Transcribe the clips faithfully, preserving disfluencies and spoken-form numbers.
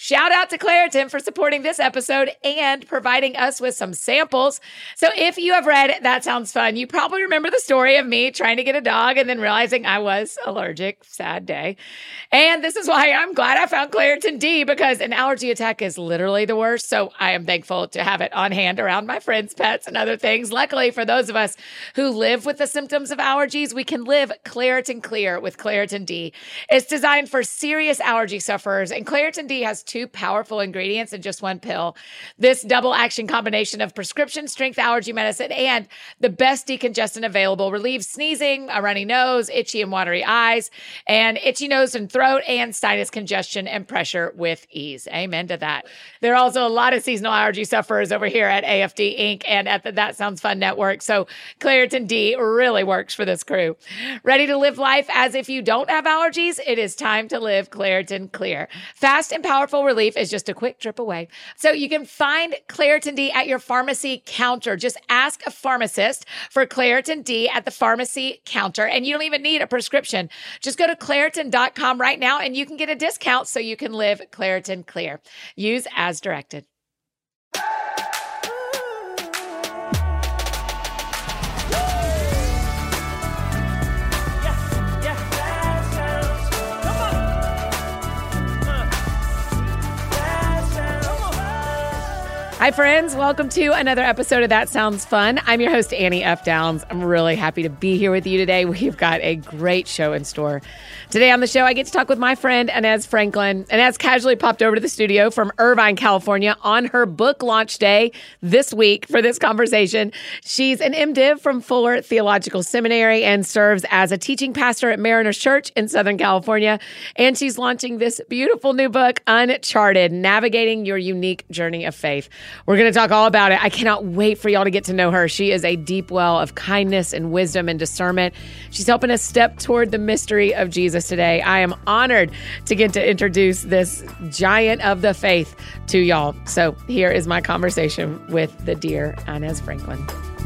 Shout out to Claritin for supporting this episode and providing us with some samples. So if you have read That Sounds Fun, you probably remember the story of me trying to get a dog and then realizing I was allergic. Sad day. And this is why I'm glad I found Claritin D, because an allergy attack is literally the worst. So I am thankful to have it on hand around my friends, pets, and other things. Luckily, for those of us who live with the symptoms of allergies, we can live Claritin Clear with Claritin D. It's designed for serious allergy sufferers, and Claritin D has two powerful ingredients in just one pill. This double action combination of prescription strength allergy medicine and the best decongestant available relieves sneezing, a runny nose, itchy and watery eyes, and itchy nose and throat, and sinus congestion and pressure with ease. Amen to that. There are also a lot of seasonal allergy sufferers over here at A F D Incorporated and at the That Sounds Fun Network. So Claritin D really works for this crew. Ready to live life as if you don't have allergies? It is time to live Claritin Clear. Fast and powerful relief is just a quick trip away. So you can find Claritin D at your pharmacy counter. Just ask a pharmacist for Claritin D at the pharmacy counter, and you don't even need a prescription. Just go to Claritin dot com right now and you can get a discount so you can live Claritin Clear. Use as directed. Hi, friends. Welcome to another episode of That Sounds Fun. I'm your host, Annie F. Downs. I'm really happy to be here with you today. We've got a great show in store. Today on the show, I get to talk with my friend, Inez Franklin. Inez casually popped over to the studio from Irvine, California on her book launch day this week for this conversation. She's an MDiv from Fuller Theological Seminary and serves as a teaching pastor at Mariners Church in Southern California. And she's launching this beautiful new book, Uncharted, Navigating Your Unique Journey of Faith. We're going to talk all about it. I cannot wait for y'all to get to know her. She is a deep well of kindness and wisdom and discernment. She's helping us step toward the mystery of Jesus today. I am honored to get to introduce this giant of the faith to y'all. So here is my conversation with the dear Inez Franklin.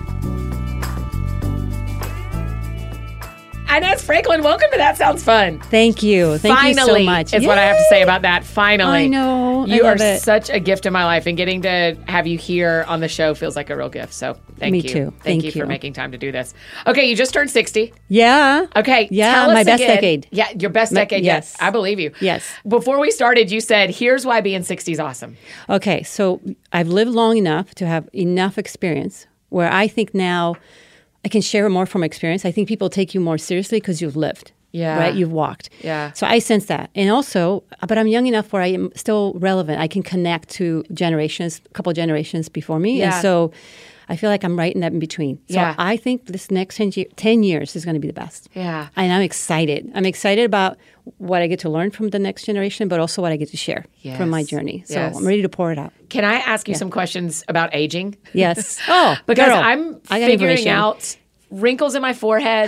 Inez Franklin, welcome to That Sounds Fun. Thank you. Thank Finally, you so much. is Yay! what I have to say about that. Finally. I know. You I are love it. such a gift in my life, and getting to have you here on the show feels like a real gift. So thank Me you. too. Thank, Thank you for you. making time to do this. Okay, you just turned sixty. Yeah. Okay. Yeah, tell us my best again- decade. Yeah, your best My- decade. Yes. yes. I believe you. Yes. Before we started, you said, here's why being sixty is awesome. Okay, so I've lived long enough to have enough experience where I think now I can share more from experience. I think people take you more seriously because you've lived. Yeah. Right? You've walked. Yeah. So I sense that. And also, but I'm young enough where I am still relevant. I can connect to generations, a couple of generations before me. Yeah. And so I feel like I'm right in that in between. So Yeah. I think this next ten, year, ten years is going to be the best. Yeah. And I'm excited. I'm excited about what I get to learn from the next generation, but also what I get to share Yes. from my journey. So Yes. I'm ready to pour it out. Can I ask you some questions about aging? Yes. Oh, Because girl, I'm I got figuring information. out wrinkles in my forehead,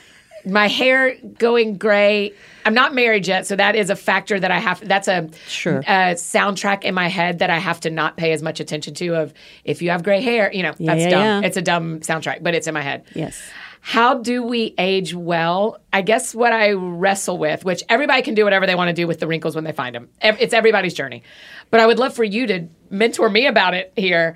my hair going gray. I'm not married yet, so that is a factor that I have. That's a, Sure. a soundtrack in my head that I have to not pay as much attention to. Of if you have gray hair, you know, Yeah, that's yeah, dumb. yeah. It's a dumb soundtrack, but it's in my head. Yes. How do we age well? I guess what I wrestle with, which everybody can do whatever they want to do with the wrinkles when they find them. Ev- It's everybody's journey. But I would love for you to mentor me about it here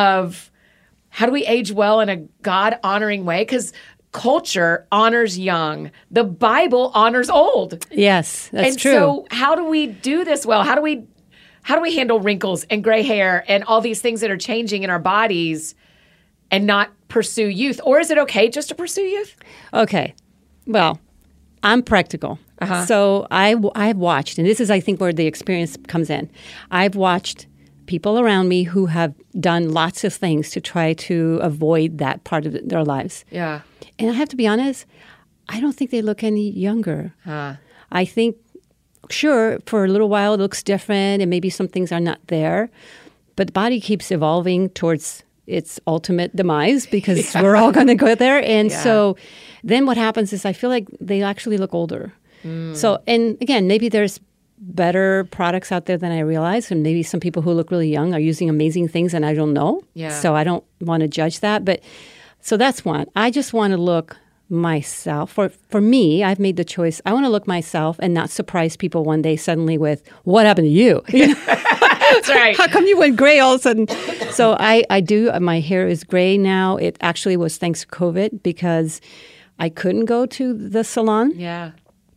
of how do we age well in a God-honoring way? Because culture honors young. The Bible honors old. Yes, that's and true. so how do we do this well? How do we how do we handle wrinkles and gray hair and all these things that are changing in our bodies and not pursue youth? Or is it okay just to pursue youth? Okay. Well, I'm practical. Uh-huh. So I, I've watched, and this is, I think, where the experience comes in. I've watched people around me who have done lots of things to try to avoid that part of their lives. Yeah. And I have to be honest, I don't think they look any younger. Huh. I think, sure, for a little while it looks different and maybe some things are not there, but the body keeps evolving towards its ultimate demise because Yeah. we're all going to go there. And Yeah. so then what happens is I feel like they actually look older. Mm. So, and again, maybe there's better products out there than I realize, and maybe some people who look really young are using amazing things and I don't know. Yeah. So I don't want to judge that. But so that's one. I just want to look myself. For for me, I've made the choice. I want to look myself and not surprise people one day suddenly with, what happened to you? You know? That's right. How come you went gray all of a sudden? So I, I do. My hair is gray now. It actually was thanks to COVID because I couldn't go to the salon. Yeah.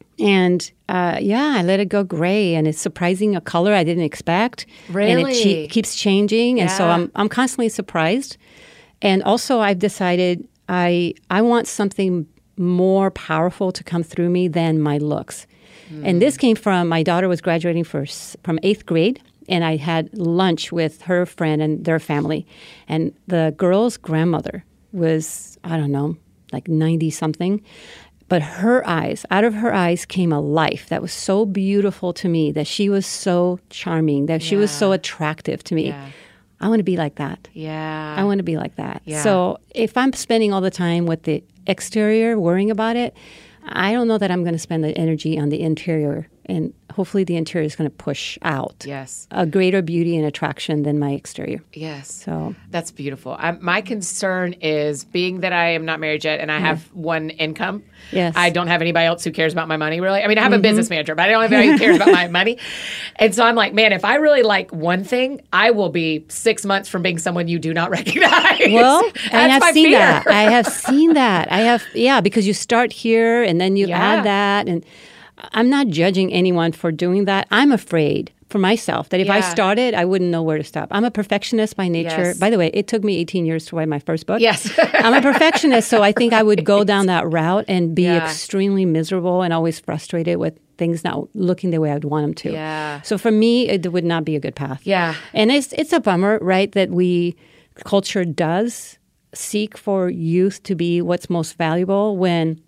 And uh, yeah, I let it go gray, and it's surprising a color I didn't expect. Really? And it che- keeps changing, and so Yeah. I'm I'm constantly surprised. And also, I've decided I I want something more powerful to come through me than my looks. Mm. And this came from my daughter was graduating for, from eighth grade, and I had lunch with her friend and their family. And the girl's grandmother was, I don't know, like ninety-something. But her eyes, out of her eyes came a life that was so beautiful to me, that she was so charming, that she was so attractive to me. Yeah. I want to be like that. Yeah. I want to be like that. Yeah. So if I'm spending all the time with the exterior, worrying about it, I don't know that I'm going to spend the energy on the interior. And hopefully the interior is going to push out Yes. a greater beauty and attraction than my exterior. Yes. So That's beautiful. I, my concern is, being that I am not married yet and I have one income. Yes. I don't have anybody else who cares about my money, really. I mean, I have a business manager, but I don't have anybody who cares about my money. And so I'm like, man, if I really like one thing, I will be six months from being someone you do not recognize. Well, That's and I've my seen fear. that. I have seen that. I have, yeah, because you start here and then you Yeah. add that. And I'm not judging anyone for doing that. I'm afraid for myself that if I Yeah. started, I wouldn't know where to stop. I'm a perfectionist by nature. Yes. By the way, it took me eighteen years to write my first book. Yes. I'm a perfectionist, so I think I would go down that route and be Yeah. extremely miserable and always frustrated with things not looking the way I'd want them to. Yeah. So for me, it would not be a good path. Yeah. And it's it's a bummer, right, that we culture does seek for youth to be what's most valuable when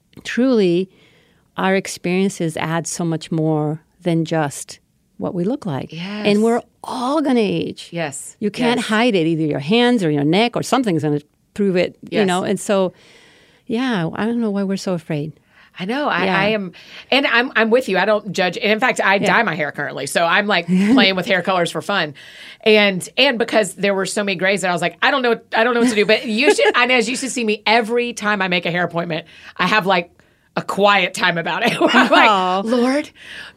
truly our experiences add so much more than just what we look like. Yes. And we're all going to age. Yes. You can't Yes. hide it, either your hands or your neck or something's going to prove it, you Yes. know. And so, yeah, I don't know why we're so afraid. I know. I, Yeah. I am, and I'm I'm with you. I don't judge. And in fact, I dye my hair currently, so I'm like playing with hair colors for fun, and and because there were so many grays that I was like, I don't know, I don't know what to do. But you should, and as you should see me every time I make a hair appointment, I have like a quiet time about it. Where I'm Aw. like, Lord,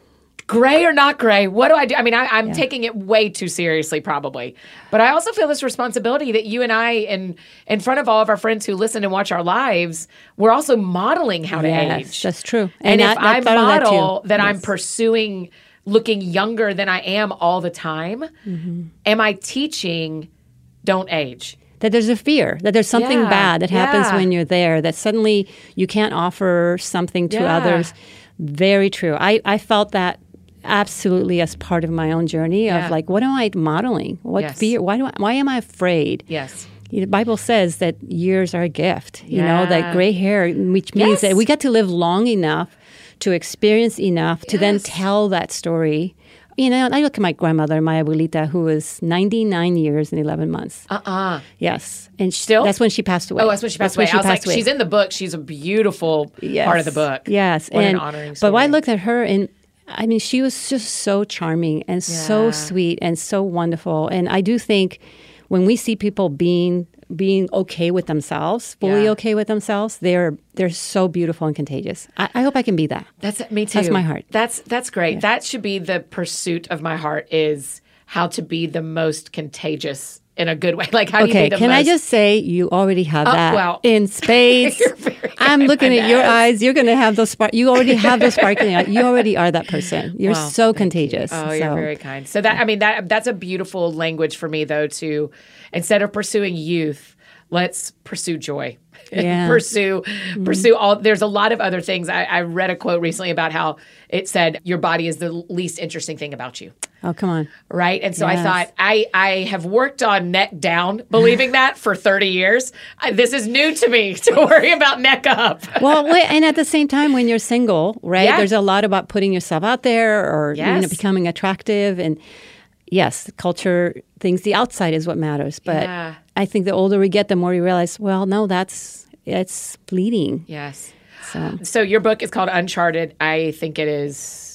gray or not gray, what do I do? I mean, I, I'm taking it way too seriously, probably. But I also feel this responsibility that you and I, in in front of all of our friends who listen and watch our lives, we're also modeling how to Yes, age. that's true. And, And if I- I I thought of that too. model that, I'm Yes. pursuing looking younger than I am all the time, Mm-hmm. am I teaching don't age? That there's a fear, that there's something Yeah, bad that happens yeah. when you're there, that suddenly you can't offer something to Yeah. others. Very true. I, I felt that absolutely as part of my own journey Yeah. of like, what am I modeling? What Yes. fear? Why do I, why am I afraid? Yes. The Bible says that years are a gift, you know, Yeah. that gray hair, which means Yes. that we get to live long enough to experience enough to then Yes. tell that story. You know, I look at my grandmother, my abuelita, who was ninety-nine years and eleven months. Uh-uh. Yes. And she, Still? that's when she passed away. Oh, that's when she passed away. I was like, she's in the book. She's a beautiful Yes. part of the book. Yes. What and, an honoring But when I story. looked at her, and I mean, she was just so charming and so Yeah. sweet and so wonderful. And I do think when we see people being being okay with themselves, fully Yeah. okay with themselves, they're they're so beautiful and contagious. I, I hope I can be that. That's me too. That's my heart. That's that's great. That should be the pursuit of my heart, is how to be the most contagious in a good way. Like, how do you Okay, be the can most I just say you already have that well, in spades. you're very good I'm looking at at your that. eyes. You're going to have those spark. You already have those sparkling eyes. You already are that person. You're Well, so contagious. Oh, you're So, very kind. So that, I mean, that that's a beautiful language for me, though, to, instead of pursuing youth, let's pursue joy. Yeah. pursue, pursue all. There's a lot of other things. I, I read a quote recently about how it said your body is the least interesting thing about you. Oh, come on. Right. And so I Yes. thought, I, I have worked on neck down, believing that for thirty years. I, this is new to me to worry about neck up. Well, wait, and at the same time, when you're single, right? Yeah. There's a lot about putting yourself out there, or you know, Yes. becoming attractive, and yes, culture thinks the outside is what matters. But Yeah. I think the older we get, the more you realize, well, no, that's it's fleeting. Yes. So So your book is called Uncharted. I think it is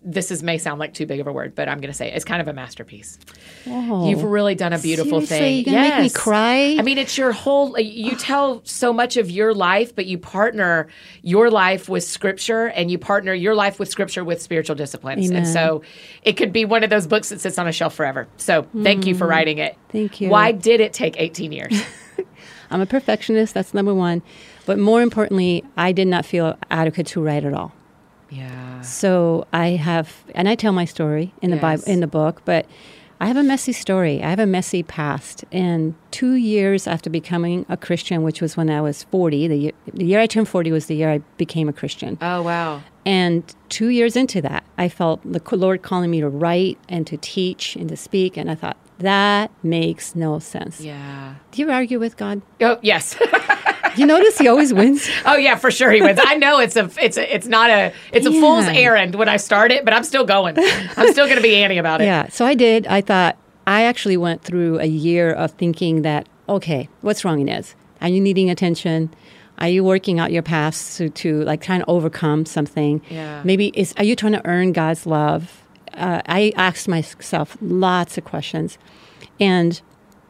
this is may sound like too big of a word, but I'm going to say it. It's kind of a masterpiece. Oh, You've really done a beautiful seriously? thing. You're gonna make me cry? I mean, it's your whole, you tell so much of your life, but you partner your life with scripture and you partner your life with scripture with spiritual disciplines. Amen. And so it could be one of those books that sits on a shelf forever. So thank you for writing it. Thank you. Why did it take eighteen years? I'm a perfectionist. That's number one. But more importantly, I did not feel adequate to write at all. Yeah. So I have, and I tell my story in the Yes. Bible, in the book, but I have a messy story. I have a messy past. And two years after becoming a Christian, which was when I was forty, the year, the year I turned forty was the year I became a Christian. Oh, wow. And two years into that, I felt the Lord calling me to write and to teach and to speak. And I thought, that makes no sense. Yeah. Do you argue with God? Oh, yes. You notice he always wins? Oh yeah, for sure he wins. I know it's a it's a it's not a it's a Yeah. fool's errand when I start it, but I'm still going. I'm still going to be Annie about it. Yeah. So I did. I thought, I actually went through a year of thinking that, okay, what's wrong, Inez? Are you needing attention? Are you working out your past to, to like trying to overcome something? Yeah. Maybe is are you trying to earn God's love? Uh, I asked myself lots of questions. And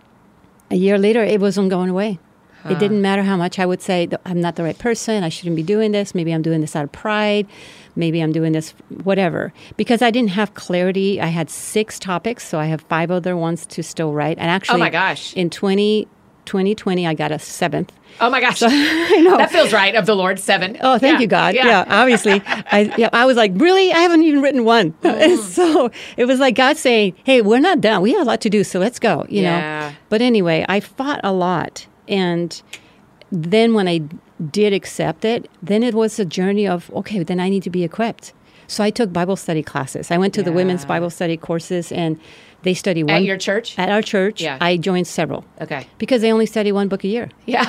a year later, it wasn't going away. It didn't matter how much I would say, that I'm not the right person, I shouldn't be doing this, maybe I'm doing this out of pride, maybe I'm doing this, whatever. Because I didn't have clarity. I had six topics, so I have five other ones to still write. And actually, Oh my gosh. in twenty twenty, I got a seventh. Oh my gosh. I know. That feels right of the Lord. Seven. Oh, thank Yeah. you, God. Yeah. Yeah, obviously. I yeah, I was like, really? I haven't even written one. And so it was like God saying, hey, we're not done. We have a lot to do, so let's go, you Yeah. know. But anyway, I fought a lot. And then when I did accept it, then it was a journey of, okay, then I need to be equipped. So I took Bible study classes. I went to the Yeah. women's Bible study courses, and they study one. At your church? At our church. Yeah. I joined several. Okay. Because they only study one book a year. Yeah.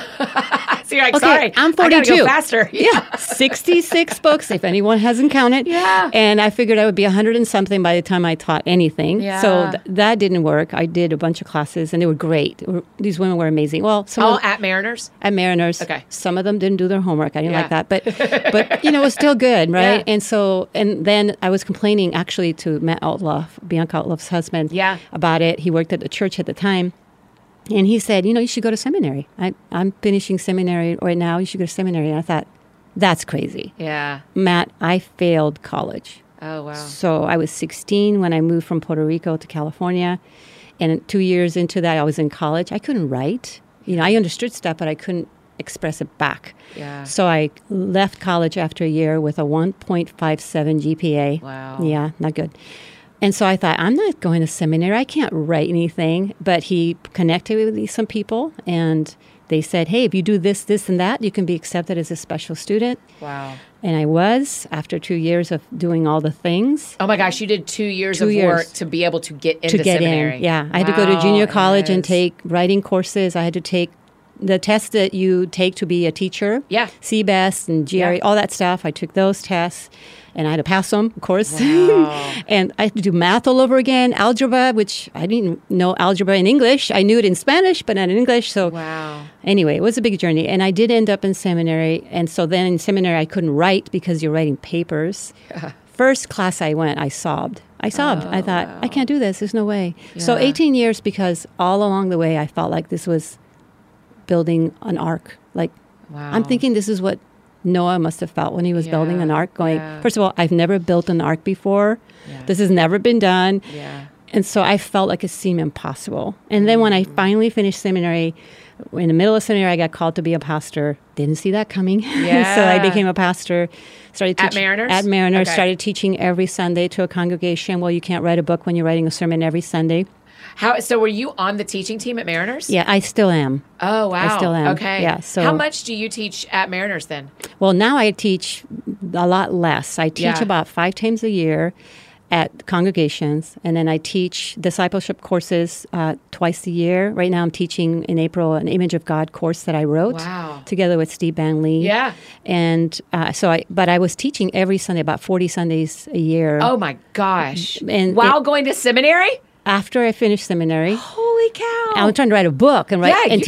So you're like, Okay, sorry, I'm I gotta forty-two. go faster. Yeah, sixty-six books, if anyone hasn't counted. Yeah. And I figured I would be one hundred and something by the time I taught anything. Yeah. So th- that didn't work. I did a bunch of classes, and they were great. They were- These women were amazing. Well, some All of, at Mariners? at Mariners. Okay. Some of them didn't do their homework. I didn't Yeah. like that. But, but you know, it was still good, right? Yeah. And so, and then I was complaining actually to Matt Outlaw, Bianca Outlaw's husband, Yeah. about it. He worked at the church at the time. And he said, you know, you should go to seminary. I, I'm finishing seminary right now. You should go to seminary. And I thought, that's crazy. Yeah. Matt, I failed college. Oh, wow. So I was sixteen when I moved from Puerto Rico to California. And two years into that, I was in college. I couldn't write. You know, I understood stuff, but I couldn't express it back. Yeah. So I left college after a year with a one point five seven G P A. Wow. Yeah, not good. And so I thought, I'm not going to seminary. I can't write anything. But he connected with me- some people, and they said, hey, if you do this, this, and that, you can be accepted as a special student. Wow. And I was, after two years of doing all the things. Oh my gosh, you did two years Two of years. work to be able to get into to get seminary. in. Yeah, I had to go to junior Wow, college and yes. take writing courses. I had to take the tests that you take to be a teacher. Yeah. C B E S and G R E, Yeah. all that stuff. I took those tests, and I had to pass them, of course. Wow. And I had to do math all over again, algebra, which I didn't know algebra in English. I knew it in Spanish, but not in English. So Wow. anyway, it was a big journey. And I did end up in seminary. And so then in seminary, I couldn't write because you're writing papers. First class I went, I sobbed. I sobbed. I thought, I can't do this. There's no way. So Yeah. eighteen years, because all along the way, I felt like this was building an ark. Like, Wow. I'm thinking this is what Noah must have felt when he was building Yeah, an ark, going, yeah. first of all, I've never built an ark before. Yeah. This has never been done. Yeah. And so I felt like it seemed impossible. And then when I finally finished seminary, in the middle of seminary, I got called to be a pastor. Didn't see that coming. so I Yeah. became a pastor. Started At teaching Mariners? At Mariners. Okay. Started teaching every Sunday to a congregation. Well, you can't write a book when you're writing a sermon every Sunday. How? So were you on the teaching team at Mariners? Yeah, I still am. Oh wow. I still am. Okay. Yeah, so- how much do you teach at Mariners then? Well, now I teach a lot less. I teach Yeah. about five times a year at congregations, and then I teach discipleship courses uh, twice a year. Right now I'm teaching in April an Image of God course that I wrote Wow. together with Steve Banley. Yeah. And uh, so I, but I was teaching every Sunday, about forty Sundays a year. Oh my gosh. And while it- going to seminary? After I finished seminary, Holy cow. I was trying to write a book and write Yeah, and you teach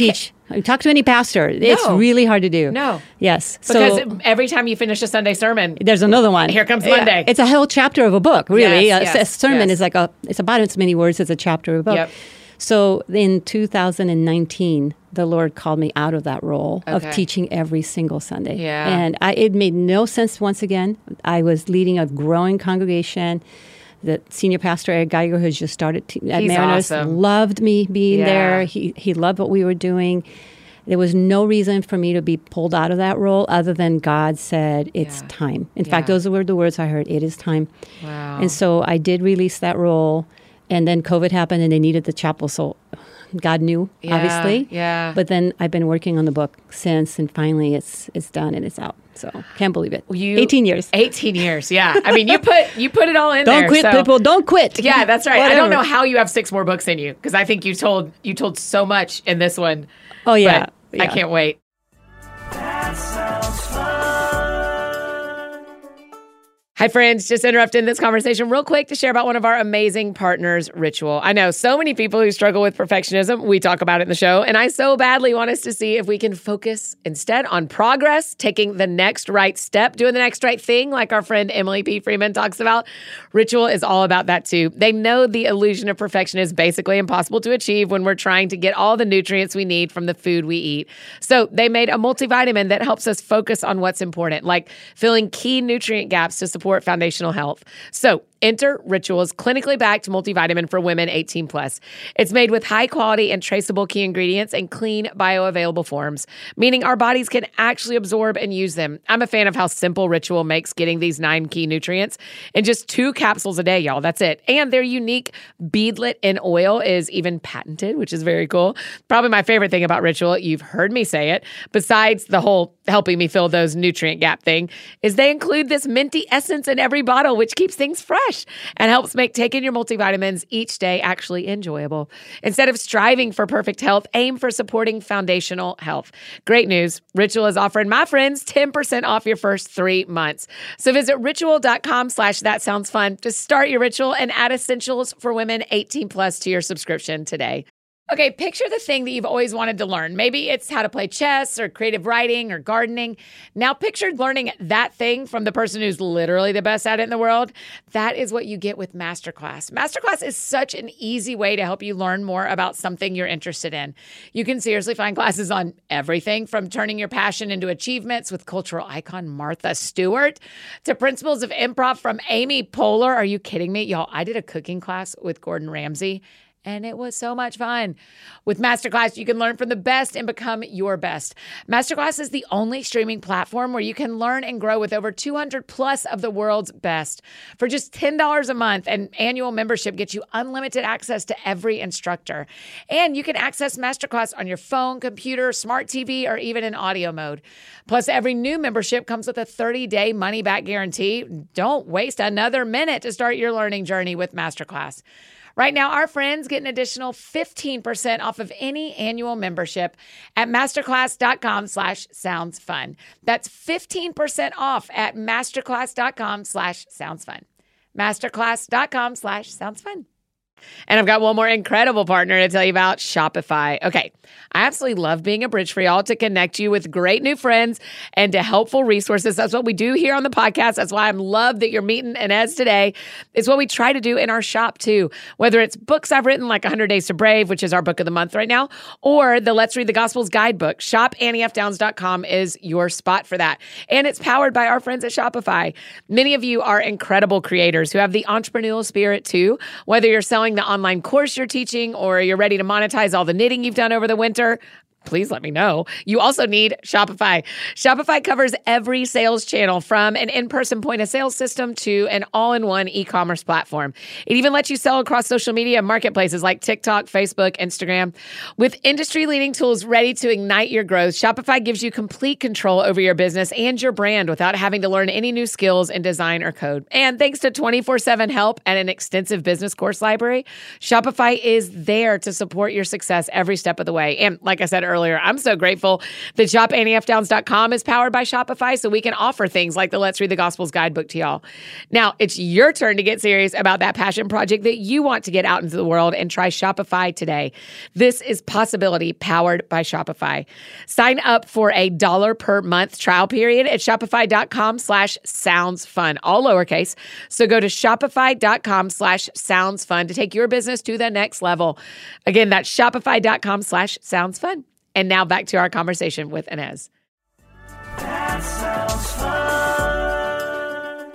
Talk to any pastor. It's No. really hard to do. No. Yes. Because so every time you finish a Sunday sermon, there's another one. Here comes Yeah. Monday. It's a whole chapter of a book, really. Yes, a, yes, a sermon yes. is like a, it's about as many words as a chapter of a book. Yep. So in two thousand nineteen, the Lord called me out of that role Okay. of teaching every single Sunday. Yeah. And I, it made no sense once again. I was leading a growing congregation. The senior pastor, Eric Geiger, who's just started te- at He's Mariners, awesome. loved me being Yeah. there. He, he loved what we were doing. There was no reason for me to be pulled out of that role other than God said, it's Yeah. time. In fact, Yeah. those were the words I heard, it is time. Wow. And so I did release that role. And then COVID happened and they needed the chapel. So God knew, Yeah, obviously. yeah. But then I've been working on the book since, and finally it's it's done and it's out. So can't believe it. You- eighteen years. eighteen years. Yeah. I mean, you put you put it all in Don't there. quit, so- people. Don't quit. Yeah, that's right. I Whatever. don't know how you have six more books in you because I think you told you told so much in this one. Oh, yeah. But I Yeah. can't wait. Hi, friends. Just interrupting this conversation real quick to share about one of our amazing partners, Ritual. I know so many people who struggle with perfectionism. We talk about it in the show, and I so badly want us to see if we can focus instead on progress, taking the next right step, doing the next right thing, like our friend Emily P. Freeman talks about. Ritual is all about that too. They know the illusion of perfection is basically impossible to achieve when we're trying to get all the nutrients we need from the food we eat. So they made a multivitamin that helps us focus on what's important, like filling key nutrient gaps to support foundational health. So enter Ritual's clinically backed multivitamin for women eighteen plus. It's made with high quality and traceable key ingredients and clean bioavailable forms, meaning our bodies can actually absorb and use them. I'm a fan of how simple Ritual makes getting these nine key nutrients in just two capsules a day, y'all. That's it. And their unique beadlet in oil is even patented, which is very cool. Probably my favorite thing about Ritual, you've heard me say it, besides the whole helping me fill those nutrient gap thing, is they include this minty essence in every bottle, which keeps things fresh and helps make taking your multivitamins each day actually enjoyable. Instead of striving for perfect health, aim for supporting foundational health. Great news. Ritual is offering my friends ten percent off your first three months. So visit ritual.com slash that sounds fun to start your ritual and add essentials for women eighteen plus to your subscription today. Okay, picture the thing that you've always wanted to learn. Maybe it's how to play chess or creative writing or gardening. Now picture learning that thing from the person who's literally the best at it in the world. That is what you get with Masterclass. Masterclass is such an easy way to help you learn more about something you're interested in. You can seriously find classes on everything from turning your passion into achievements with cultural icon Martha Stewart to principles of improv from Amy Poehler. Are you kidding me? Y'all, I did a cooking class with Gordon Ramsay, and it was so much fun. With Masterclass, you can learn from the best and become your best. Masterclass is the only streaming platform where you can learn and grow with over two hundred plus of the world's best. For just ten dollars a month, an annual membership gets you unlimited access to every instructor. And you can access Masterclass on your phone, computer, smart T V, or even in audio mode. Plus, every new membership comes with a thirty-day money-back guarantee. Don't waste another minute to start your learning journey with Masterclass. Right now, our friends get an additional fifteen percent off of any annual membership at masterclass.com slash sounds fun. That's fifteen percent off at masterclass.com slash sounds fun. Masterclass.com slash sounds fun. And I've got one more incredible partner to tell you about, Shopify. Okay, I absolutely love being a bridge for y'all to connect you with great new friends and to helpful resources. That's what we do here on the podcast. That's why I'm loved that you're meeting Inez today. It's what we try to do in our shop too. Whether it's books I've written like one hundred Days to Brave, which is our book of the month right now, or the Let's Read the Gospels guidebook, shop annie f downs dot com is your spot for that. And it's powered by our friends at Shopify. Many of you are incredible creators who have the entrepreneurial spirit too, whether you're selling the online course you're teaching or you're ready to monetize all the knitting you've done over the winter. Please let me know. You also need Shopify. Shopify covers every sales channel from an in-person point of sale system to an all-in-one e-commerce platform. It even lets you sell across social media marketplaces like TikTok, Facebook, Instagram. With industry-leading tools ready to ignite your growth, Shopify gives you complete control over your business and your brand without having to learn any new skills in design or code. And thanks to twenty-four seven help and an extensive business course library, Shopify is there to support your success every step of the way. And like I said earlier, earlier. I'm so grateful that shop annie f downs dot com is powered by Shopify so we can offer things like the Let's Read the Gospels guidebook to y'all. Now, it's your turn to get serious about that passion project that you want to get out into the world and try Shopify today. This is Possibility powered by Shopify. Sign up for a dollar per month trial period at shopify.com slash sounds fun, all lowercase. So go to shopify.com slash sounds fun to take your business to the next level. Again, that's shopify.com slash sounds fun. And now back to our conversation with Inez. That sounds fun.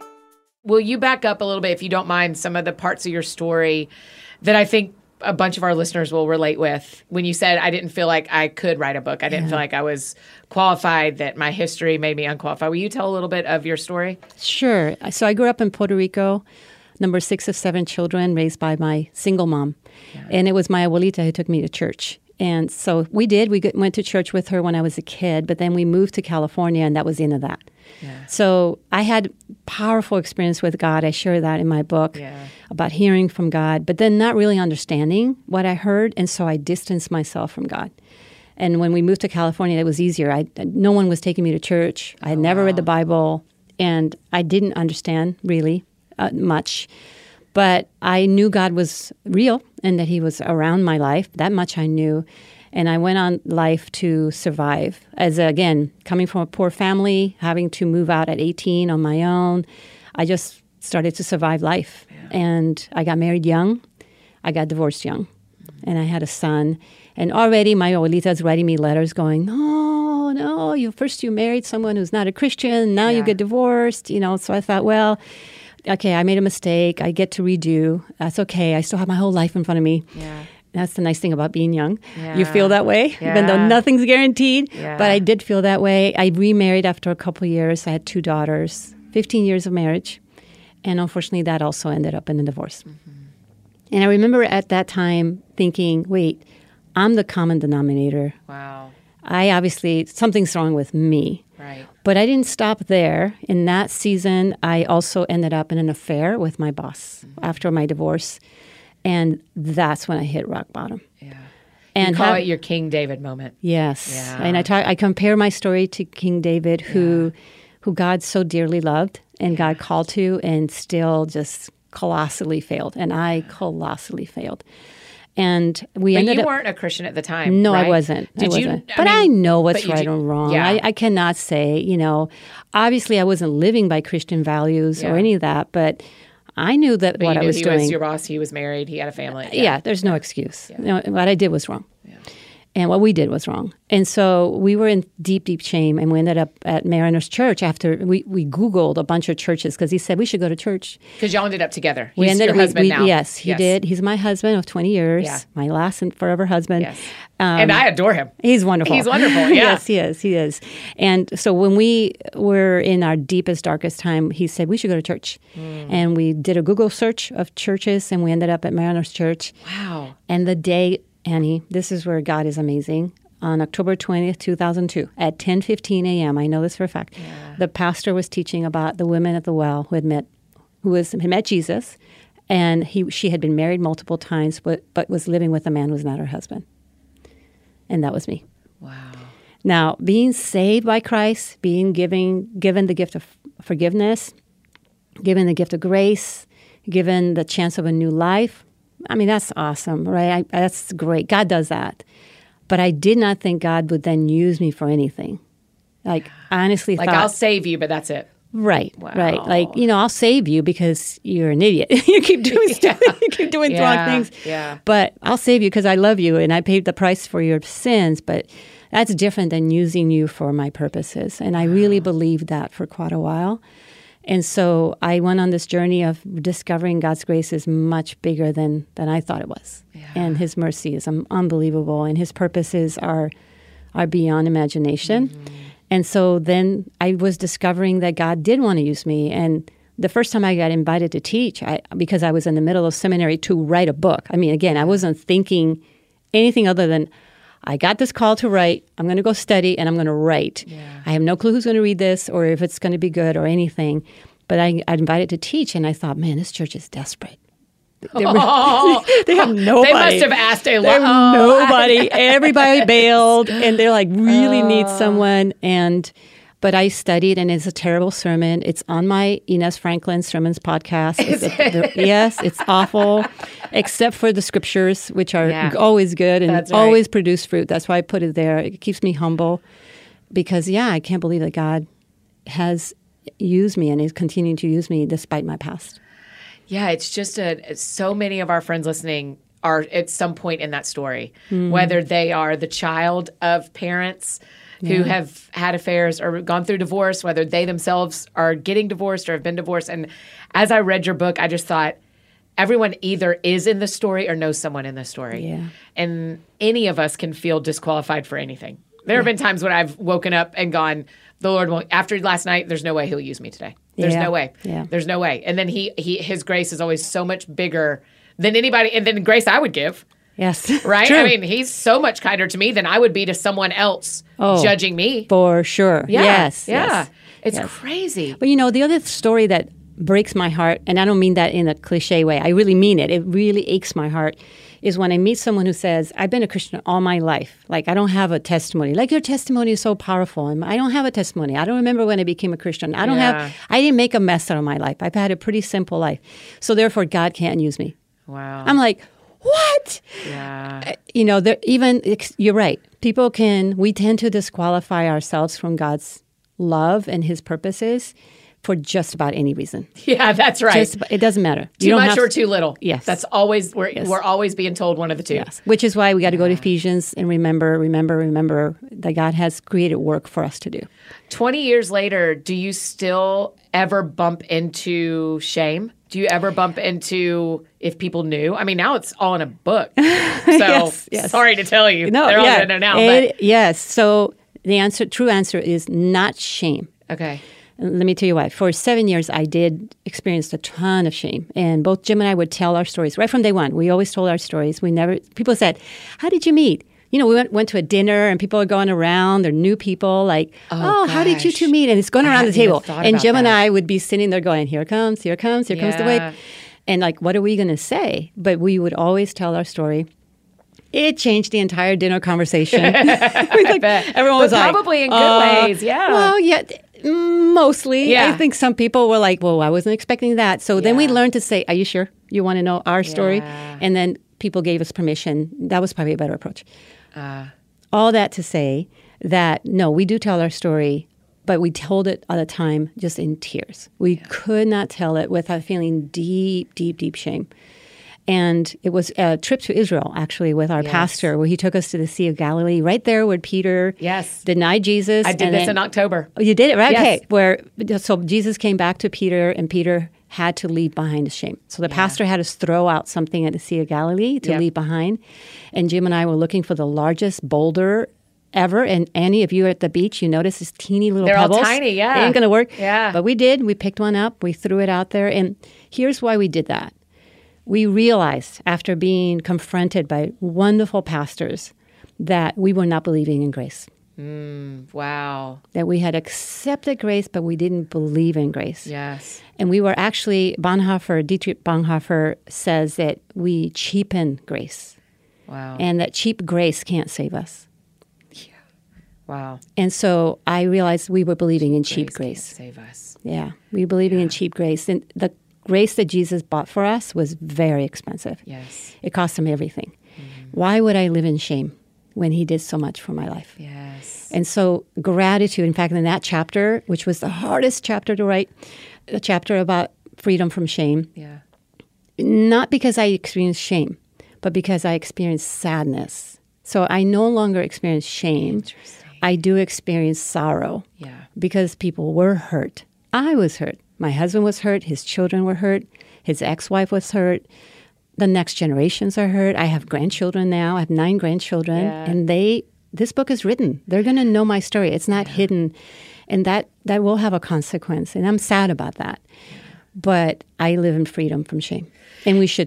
Will you back up a little bit, if you don't mind, some of the parts of your story that I think a bunch of our listeners will relate with? When you said, I didn't feel like I could write a book, I didn't yeah. feel like I was qualified, that my history made me unqualified. Will you tell a little bit of your story? Sure. So I grew up in Puerto Rico, number six of seven children, raised by my single mom. Yeah. And it was my abuelita who took me to church. And so we did. We went to church with her when I was a kid, but then we moved to California, and that was the end of that. Yeah. So I had powerful experience with God. I share that in my book yeah. about hearing from God, but then not really understanding what I heard, and so I distanced myself from God. And when we moved to California, it was easier. I, no one was taking me to church. I had oh, never wow. read the Bible, and I didn't understand really uh, much. But I knew God was real and that he was around my life. That much I knew. And I went on life to survive. As, again, coming from a poor family, having to move out at eighteen on my own, I just started to survive life. Yeah. And I got married young. I got divorced young. Mm-hmm. And I had a son. And already my abuelita's writing me letters going, no, no, you first you married someone who's not a Christian. Now yeah. you get divorced. You know, so I thought, well, okay, I made a mistake. I get to redo. That's okay. I still have my whole life in front of me. Yeah. That's the nice thing about being young. Yeah. You feel that way, yeah. even though nothing's guaranteed. Yeah. But I did feel that way. I remarried after a couple of years. I had two daughters, fifteen years of marriage. And unfortunately, that also ended up in a divorce. Mm-hmm. And I remember at that time thinking, wait, I'm the common denominator. Wow. I obviously, something's wrong with me. Right. But I didn't stop there. In that season, I also ended up in an affair with my boss mm-hmm. after my divorce. And that's when I hit rock bottom. Yeah. And you call have, it your King David moment. Yes. Yeah. And I talk, I compare my story to King David, who yeah. who God so dearly loved and yeah. God called to and still just colossally failed. And I colossally failed. And we but ended you up, weren't a Christian at the time, No, right? I wasn't. Did I you? wasn't. I but mean, I know what's right you, or wrong. Yeah. I, I cannot say, you know, obviously I wasn't living by Christian values yeah. or any of that, but I knew that but what you knew I was he doing. Was your boss, he was married, he had a family. Yeah, yeah there's no excuse. Yeah. You know, what I did was wrong. Yeah. And what we did was wrong. And so we were in deep, deep shame. And we ended up at Mariners Church after we, we Googled a bunch of churches because he said we should go to church. Because y'all ended up together. He's we ended your we, husband we, now. Yes, he yes. did. He's my husband of twenty years. Yeah. My last and forever husband. Yes. Um, and I adore him. He's wonderful. He's wonderful, yeah. Yes, he is. He is. And so when we were in our deepest, darkest time, he said we should go to church. Mm. And we did a Google search of churches, and we ended up at Mariners Church. Wow. And the day, Annie, this is where God is amazing. On October twentieth, two thousand two, at ten fifteen a.m., I know this for a fact, yeah. the pastor was teaching about the woman at the well who had met, who was, had met Jesus, and he she had been married multiple times, but, but was living with a man who was not her husband. And that was me. Wow. Now, being saved by Christ, being giving, given the gift of forgiveness, given the gift of grace, given the chance of a new life, I mean, that's awesome, right? I, that's great. God does that. But I did not think God would then use me for anything. Like, I honestly like, thought... Like, I'll save you, but that's it. Right, wow. right. Like, you know, I'll save you because you're an idiot. you keep doing yeah. stupid, you keep doing yeah. wrong things. Yeah. But I'll save you because I love you and I paid the price for your sins. But that's different than using you for my purposes. And I wow. really believed that for quite a while. And so I went on this journey of discovering God's grace is much bigger than, than I thought it was. Yeah. And his mercy is um, unbelievable. And his purposes are are beyond imagination. Mm-hmm. And so then I was discovering that God did want to use me. And the first time I got invited to teach, I, because I was in the middle of seminary, to write a book. I mean, again, I wasn't thinking anything other than, I got this call to write. I'm going to go study and I'm going to write. Yeah. I have no clue who's going to read this or if it's going to be good or anything. But I got invited to teach and I thought, man, this church is desperate. They, were, Oh, they have nobody. They must have asked a They have lot. nobody. Everybody bailed, and they're like, really need someone. And but I studied, and it's a terrible sermon. It's on my Ines Franklin Sermons podcast. Is It's it? the- yes, it's awful, except for the scriptures, which are Yeah. always good and That's right. always produce fruit. That's why I put it there. It keeps me humble because, yeah, I can't believe that God has used me and is continuing to use me despite my past. Yeah, it's just a so many of our friends listening are at some point in that story, Mm-hmm. whether they are the child of parents who have had affairs or gone through divorce, whether they themselves are getting divorced or have been divorced. And as I read your book, I just thought everyone either is in the story or knows someone in the story. Yeah. And any of us can feel disqualified for anything. There have been times when I've woken up and gone, the Lord won't, after last night, there's no way he'll use me today. There's Yeah. no way. Yeah. There's no way. And then he, he, his grace is always so much bigger than anybody, and then grace I would give, Yes. right? True. I mean, he's so much kinder to me than I would be to someone else Oh. judging me. For sure. Yeah. Yes. Yeah. yes. It's Yes. crazy. But you know, the other story that breaks my heart, and I don't mean that in a cliche way, I really mean it, it really aches my heart, is when I meet someone who says, I've been a Christian all my life. Like, I don't have a testimony. Like, your testimony is so powerful. And I don't have a testimony. I don't remember when I became a Christian. I don't Yeah. have, I didn't make a mess out of my life. I've had a pretty simple life. So therefore, God can't use me. Wow. I'm like, what? yeah. You know, there, even, ex- you're right. People can, we tend to disqualify ourselves from God's love and his purposes for just about any reason. Yeah, that's right. Just, it doesn't matter. too You don't much have or to- too little. Yes. That's always, we're, Yes. we're always being told one of the two. Yes. Which is why we got to go to Ephesians and remember, remember, remember that God has created work for us to do. twenty years later, do you still ever bump into shame? Do you ever bump into if people knew? I mean, now it's all in a book. So Yes, yes. sorry to tell you. No, They're all yeah. going to know now. It- yes. So the answer, true answer is not shame. but okay. Let me tell you why. For seven years, I did experience a ton of shame. And both Jim and I would tell our stories right from day one. We always told our stories. We never, people said, how did you meet? You know, we went, went to a dinner and people are going around. They're new people like, oh, Oh, how did you gosh. two meet? And it's going I around the hadn't even table. thought And about Jim and that. I would be sitting there going, here comes, here comes, here comes the Yeah. wave. And like, what are we going to say? But we would always tell our story. It changed the entire dinner conversation. Like, bet. everyone But was like, probably in good uh, ways, yeah. Well, yeah, mostly. Yeah. I think some people were like, well, I wasn't expecting that. So then we Yeah. learned to say, are you sure you want to know our story? Yeah. And then people gave us permission. That was probably a better approach. Uh, All that to say that, no, we do tell our story, but we told it at a time just in tears. We could not tell it without feeling deep, deep, deep shame. And it was a trip to Israel, actually, with our Yes. pastor, where he took us to the Sea of Galilee, right there where Peter Yes. denied Jesus. I did and this then- in October. Oh, you did it, right? Yes. Okay. Where so Jesus came back to Peter, and Peter had to leave behind his shame. So the Yeah. pastor had us throw out something at the Sea of Galilee to Yep. leave behind. And Jim and I were looking for the largest boulder ever. And any of you are at the beach, you notice this teeny little They're all pebbles. tiny, yeah. It ain't going to work. Yeah. But we did. We picked one up. We threw it out there. And here's why we did that. We realized after being confronted by wonderful pastors that we were not believing in grace. Wow. That we had accepted grace, but we didn't believe in grace. Yes. And we were actually, Bonhoeffer, Dietrich Bonhoeffer says that we cheapen grace Wow. and that cheap grace can't save us. wow. And so I realized we were believing in cheap Can't grace. save us. Yeah, we were believing in cheap grace. And the grace that Jesus bought for us was very expensive. Yes. It cost him everything. Why would I live in shame when he did so much for my life? Yes. And so gratitude, in fact, in that chapter, which was the hardest chapter to write, a chapter about freedom from shame, Yeah. not because I experienced shame, but because I experienced sadness. So I no longer experience shame. Interesting. I do experience sorrow Yeah. because people were hurt. I was hurt. My husband was hurt. His children were hurt. His ex-wife was hurt. The next generations are hurt. I have grandchildren now. I have nine grandchildren. Yeah. And they, this book is written. They're going to know my story. It's not hidden. And that, that will have a consequence. And I'm sad about that. But I live in freedom from shame. And we should too.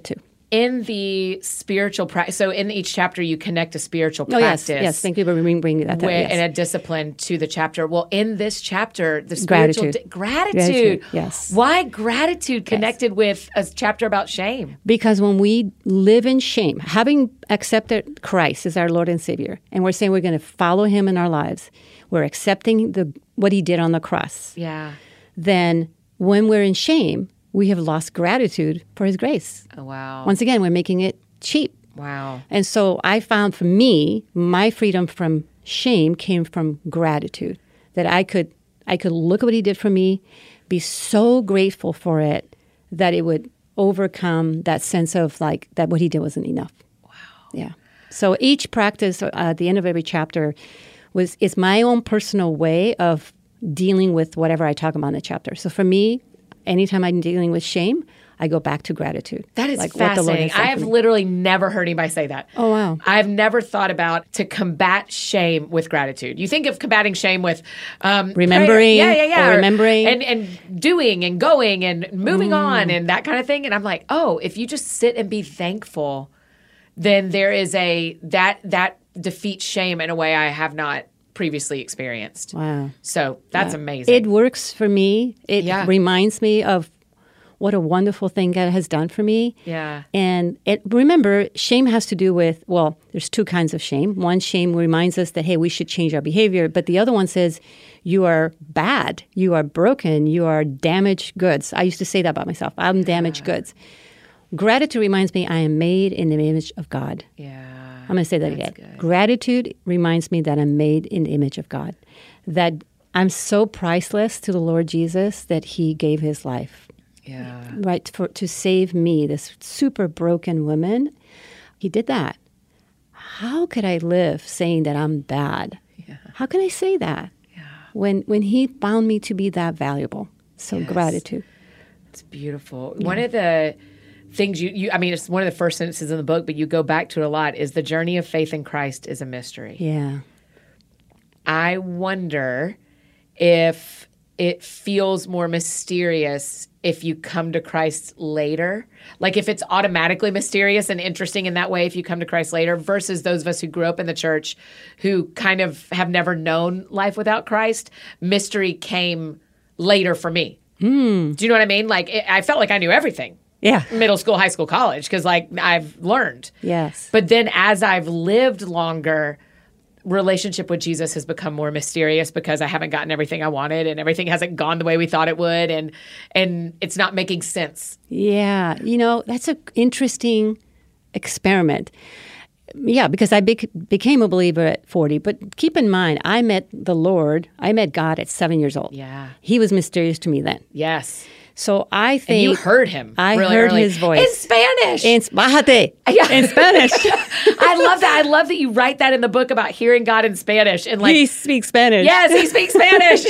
in the spiritual practice, so in each chapter, you connect a spiritual Oh, yes, practice. yes. Thank you for bringing bringing that. Where, yes. And a discipline to the chapter. Well, in this chapter, the spiritual Gratitude. di- gratitude. Gratitude, yes. Why gratitude connected with a chapter about shame? Because when we live in shame, having accepted Christ as our Lord and Savior, and we're saying we're going to follow Him in our lives, we're accepting the what He did on the cross. Yeah. Then when we're in shame, we have lost gratitude for His grace. Oh, wow. Once again, we're making it cheap. Wow. And so I found for me, my freedom from shame came from gratitude. That I could I could look at what He did for me, be so grateful for it that it would overcome that sense of like that what He did wasn't enough. Wow. Yeah. So each practice uh, at the end of every chapter was is my own personal way of dealing with whatever I talk about in the chapter. So for me, anytime I'm dealing with shame, I go back to gratitude. That is like what the Lord fascinating. has done I for have me. literally never heard anybody say that. Oh, wow. I've never thought about to combat shame with gratitude. You think of combating shame with um, Remembering prayer. Yeah, yeah, yeah. or remembering. And, and doing and going and moving on and that kind of thing. And I'm like, oh, if you just sit and be thankful, then there is a, that, that defeats shame in a way I have not previously experienced. Wow. So that's amazing. It works for me. It Yeah. reminds me of what a wonderful thing God has done for me. Yeah. And it, remember, shame has to do with, well, there's two kinds of shame. One shame reminds us that, hey, we should change our behavior. But the other one says, you are bad. You are broken. You are damaged goods. I used to say that about myself. I'm damaged goods. Gratitude reminds me I am made in the image of God. Yeah. I'm going to say that That's again. good. Gratitude reminds me that I'm made in the image of God, that I'm so priceless to the Lord Jesus that He gave His life, Yeah. right, for to save me, this super broken woman. He did that. How could I live saying that I'm bad? Yeah. How can I say that Yeah. when when He found me to be that valuable? So Yes. gratitude. It's beautiful. One of the things you, you, I mean, it's one of the first sentences in the book, but you go back to it a lot, is the journey of faith in Christ is a mystery. Yeah. I wonder if it feels more mysterious if you come to Christ later. Like if it's automatically mysterious and interesting in that way if you come to Christ later versus those of us who grew up in the church who kind of have never known life without Christ. Mystery came later for me. Mm. Do you know what I mean? Like it, I felt like I knew everything. Yeah. Middle school, high school, college, because like I've learned. Yes. But then as I've lived longer, relationship with Jesus has become more mysterious because I haven't gotten everything I wanted and everything hasn't gone the way we thought it would, and and it's not making sense. Yeah, you know, that's an interesting experiment. Yeah, because I bec- became a believer at forty. But keep in mind, I met the Lord, I met God at seven years old. Yeah. He was mysterious to me then. Yes. So I think... And you heard him. I really heard early. his voice. In Spanish. In, Bájate. Yeah. In Spanish. I love that. I love that you write that in the book about hearing God in Spanish. And like, He speaks Spanish. yes, he speaks Spanish.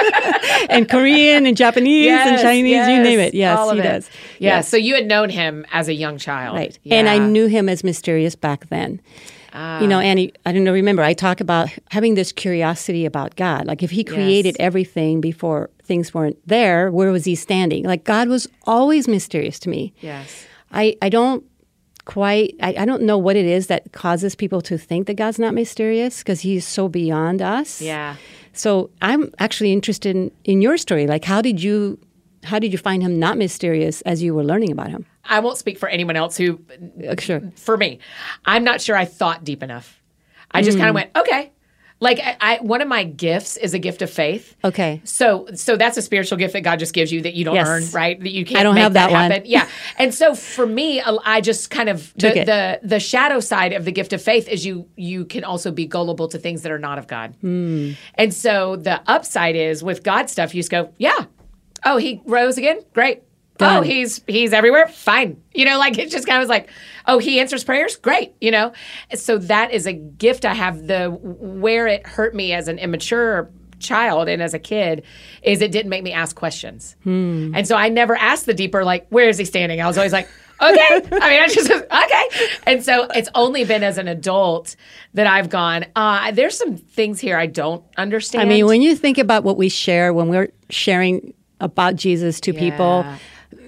And Korean and Japanese and Yes, Chinese, you yes, name it. Yes, all of he it. does. Yeah. Yes. So you had known him as a young child. Right. Yeah. And I knew him as mysterious back then. Ah. You know, Annie, I don't know, remember, I talk about having this curiosity about God. Like if He created Yes. everything before things weren't there, where was He standing? Like God was always mysterious to me. Yes. I, I don't quite, I, I don't know what it is that causes people to think that God's not mysterious because He's so beyond us. Yeah. So I'm actually interested in, in your story. Like how did you, how did you find Him not mysterious as you were learning about Him? I won't speak for anyone else who, Uh, sure. for me, I'm not sure I thought deep enough. I just kind of went, okay. Like I, I, one of my gifts is a gift of faith. Okay. So, so that's a spiritual gift that God just gives you that you don't Yes. earn, right? That you can't. I don't make have that one. happen. Yeah. And so for me, I just kind of Took the, it. the the shadow side of the gift of faith is you you can also be gullible to things that are not of God. Hmm. And so the upside is with God stuff, you just go, yeah. Oh, He rose again. Great. Done. Oh, he's he's everywhere. Fine. You know, like it just kind of was like, oh, He answers prayers. Great. You know, so that is a gift I have. The where it hurt me as an immature child and as a kid is it didn't make me ask questions, Hmm. and so I never asked the deeper like, where is He standing? I was always like, okay. I mean, I just okay. And so it's only been as an adult that I've gone. Uh, there's some things here I don't understand. I mean, when you think about what we share when we're sharing about Jesus to people,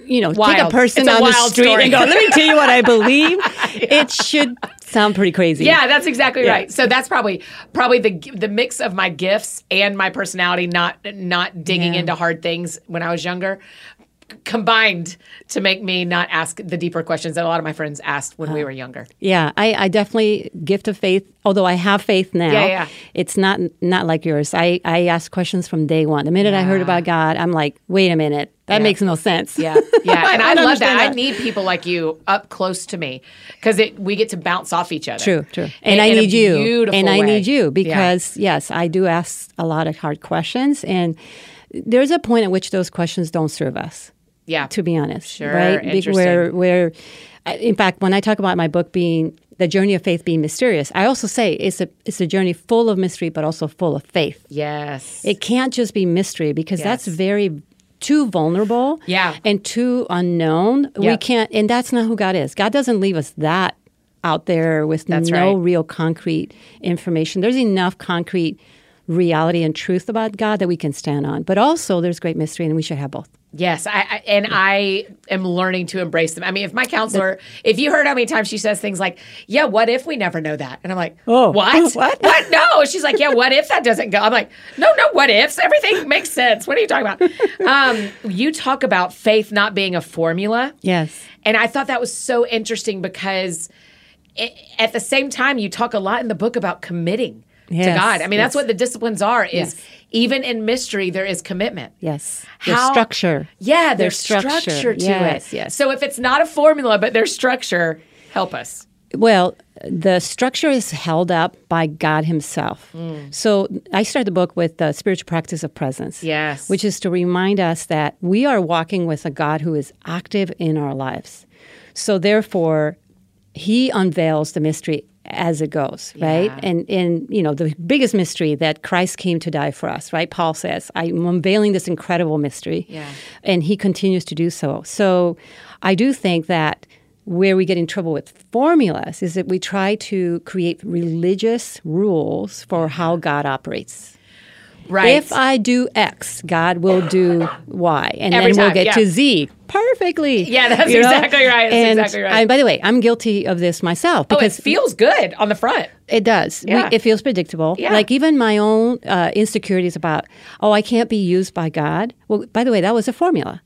you know, Wild. take a person It's a on the wild street story. and go, let me tell you what I believe. It should sound pretty crazy. Yeah, that's exactly Yeah. right. So that's probably probably the the mix of my gifts and my personality, not not digging Yeah. into hard things when I was younger, c- combined to make me not ask the deeper questions that a lot of my friends asked when we were younger. Yeah, I, I definitely gift of faith. Although I have faith now, Yeah, yeah. it's not not like yours. I, I ask questions from day one. The minute I heard Yeah. about God, I'm like, wait a minute, that Yeah. makes no sense. Yeah, yeah, and I I, don't love that. understand I that. need people like you up close to me because we get to bounce off each other. True, true. In- And I in a need you. beautiful And I way. need you Yeah. because, yes, I do ask a lot of hard questions. And there's a point at which those questions don't serve us, Yeah, to be honest. Sure, Right? Be- interesting. Where, where, I- in fact, when I talk about my book being the journey of faith being mysterious, I also say it's a, it's a journey full of mystery, but also full of faith. yes, It can't just be mystery because that's Yes. very too vulnerable Yeah. and too unknown. We Yep. can't, and that's not who God is. God doesn't leave us that out there with That's no right. real concrete information. There's enough concrete reality and truth about God that we can stand on. But also there's great mystery and we should have both. Yes, I, I and I am learning to embrace them. I mean, if my counselor, if you heard how many times she says things like, "Yeah, what if we never know that?" and I'm like, Oh. what? What? What? No." She's like, "Yeah, what if that doesn't go?" I'm like, "No, no, what ifs? Everything makes sense. What are you talking about?" um, you talk about faith not being a formula, Yes. and I thought that was so interesting because it, at the same time, you talk a lot in the book about committing to Yes, God. I mean, that's yes. what the disciplines are. Is Yes. even in mystery, there is commitment. Yes. There's How- structure. Yeah, there's, There's structure, structure. to Yes, it. yes. So if it's not a formula, but there's structure, help us. Well, the structure is held up by God Himself. Mm. So I started the book with the spiritual practice of presence. Yes. Which is to remind us that we are walking with a God who is active in our lives. So therefore, He unveils the mystery as it goes, right? Yeah. And and you know, the biggest mystery that Christ came to die for us, right? Paul says, I'm unveiling this incredible mystery. Yeah. And he continues to do so. So I do think that where we get in trouble with formulas is that we try to create religious rules for how God operates. Right. If I do X, God will do Y, and Every then we'll time, get yeah. to Z perfectly. Yeah, that's you know? exactly right. That's and exactly right. I, by the way, I'm guilty of this myself oh, it because feels good on the front. it does. We- Yeah. it feels predictable. Yeah. Like even my own uh, insecurities about, oh, I can't be used by God. Well, by the way, that was a formula.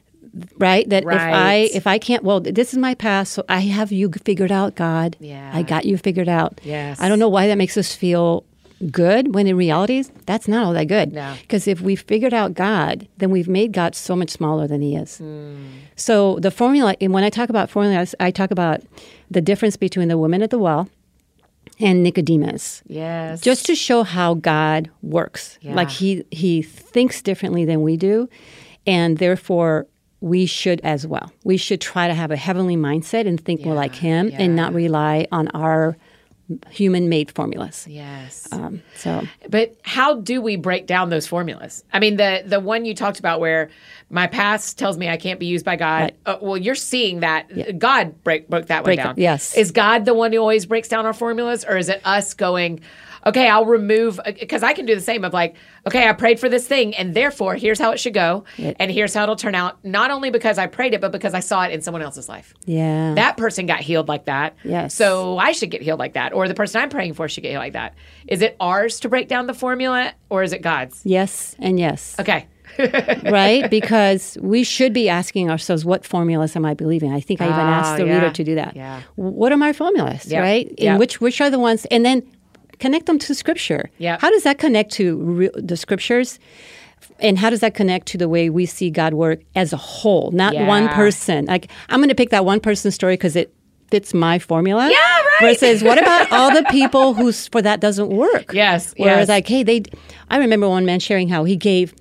Right? That if I Right. if I can't, well, this is my past, so I have you figured out, God. Yeah. I got you figured out. Yes. I don't know why that makes us feel good when in reality that's not all that good. No. Because if we figured out God, then we've made God so much smaller than He is. Hmm. So the formula, and when I talk about formulas, I talk about the difference between the woman at the well and Nicodemus. Yes. Just to show how God works. Yeah. Like he he thinks differently than we do, and therefore we should as well. We should try to have a heavenly mindset and think more Yeah, like Him yeah. and not rely on our human-made formulas. Yes. Um, so But how do we break down those formulas? I mean, the the one you talked about where my past tells me I can't be used by God. Right. Uh, well, you're seeing that God break broke that Break one down. it, yes. Is God the one who always breaks down our formulas, or is it us going, okay, I'll remove? Because I can do the same of like, okay, I prayed for this thing, and therefore here's how it should go, Yeah. and here's how it'll turn out. Not only because I prayed it, but because I saw it in someone else's life. yeah, That person got healed like that. Yes. So I should get healed like that. Or the person I'm praying for should get healed like that. Is it ours to break down the formula or is it God's? yes and yes. Okay. Right? Because we should be asking ourselves, what formulas am I believing? I think I even Ah, asked the yeah. reader to do that. Yeah. What are my formulas, Yep. right? And Yep. which which are the ones, and then connect them to Scripture. Yep. How does that connect to re- the Scriptures? And how does that connect to the way we see God work as a whole, not one Yeah. person? Like, I'm going to pick that one person story because it fits my formula. Yeah, right. Versus, what about all the people whose for that doesn't work? Yes, Whereas, yes. like, hey, they. I remember one man sharing how he gave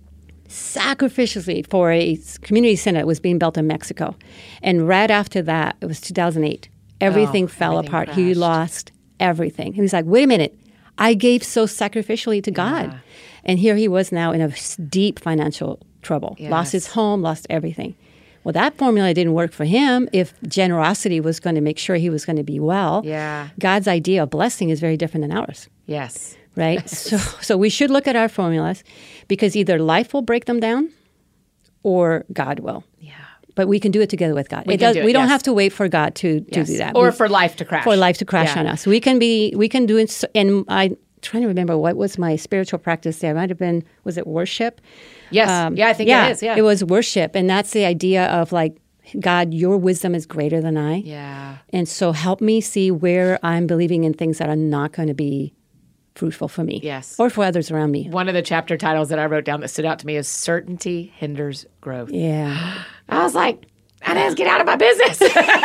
sacrificially for a community center that was being built in Mexico, and right after that, it was two thousand eight. Everything Oh, fell everything apart. He crashed. lost everything. And he's like, wait a minute. I gave so sacrificially to God. Yeah. And here he was now in a s- deep financial trouble. Yes. Lost his home, lost everything. Well, that formula didn't work for him if generosity was going to make sure he was going to be well. Yeah. God's idea of blessing is very different than ours, Yes. right? so, so we should look at our formulas because either life will break them down or God will. Yeah. but we can do it together with God. We it can does. do it, we don't yes. have to wait for God to, to Yes. do that, Or we, for life to crash. for life to crash Yeah. on us. We can be. We can do it. so- And I trying to remember what was my spiritual practice there. It might have been. Was it worship? Yes. Um, yeah, I think yeah, it is. Yeah. it was worship, and that's the idea of like, God, your wisdom is greater than I. Yeah. And so help me see where I'm believing in things that are not going to be fruitful for me. Yes. Or for others around me. One of the chapter titles that I wrote down that stood out to me is Certainty Hinders Growth. Yeah. I was like, Inez, get out of my business.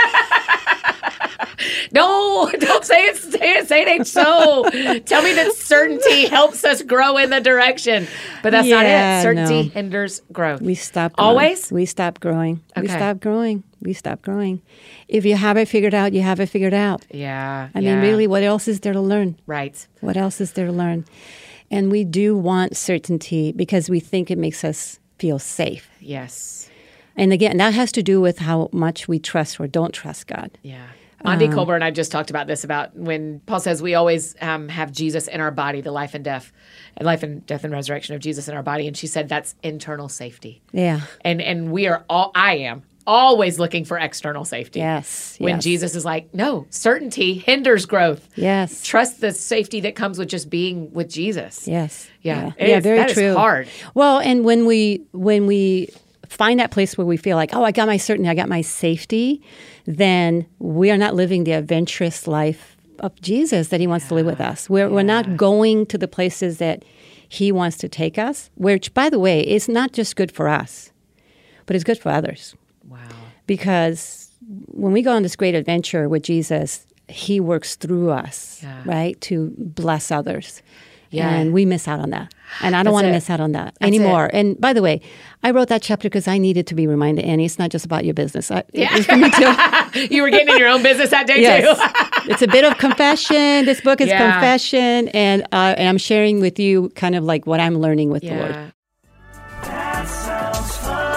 No, don't say it. Say it. Say it ain't so. Tell me that certainty helps us grow in the direction. But that's not Yeah, it. Certainty no. hinders growth. We stop growing. Always? We stop growing. We Okay. stop growing. We stop growing. If you have it figured out, you have it figured out. Yeah. I yeah. mean, really, what else is there to learn? Right. What else is there to learn? And we do want certainty because we think it makes us feel safe. Yes. And again, that has to do with how much we trust or don't trust God. Yeah. Monty Colbert and I just talked about this, about when Paul says we always um, have Jesus in our body, the life and death, and life and death and resurrection of Jesus in our body. And she said that's internal safety. Yeah. And and we are all, I am always looking for external safety. Yes. When yes. Jesus is like, no, certainty hinders growth. Yes. Trust the safety that comes with just being with Jesus. Yes. Yeah. Yeah, It yeah is- very that is true. hard. Well, and when we when we find that place where we feel like, oh, I got my certainty, I got my safety, then we are not living the adventurous life of Jesus that he wants to live with us. We're, we're not going to the places that he wants to take us, which, by the way, is not just good for us, but it's good for others. Wow. Because when we go on this great adventure with Jesus, he works through us, Yeah. right, to bless others. Yeah. And we miss out on that. And I don't That's want to it. miss out on that That's anymore. it. And by the way, I wrote that chapter because I needed to be reminded, Annie, it's not just about your business. I, Yeah. It's for me too. You were getting in your own business that day Yes. too. It's a bit of confession. This book is Yeah. confession. And, uh, and I'm sharing with you kind of like what I'm learning with the Lord. Yeah. That sounds fun.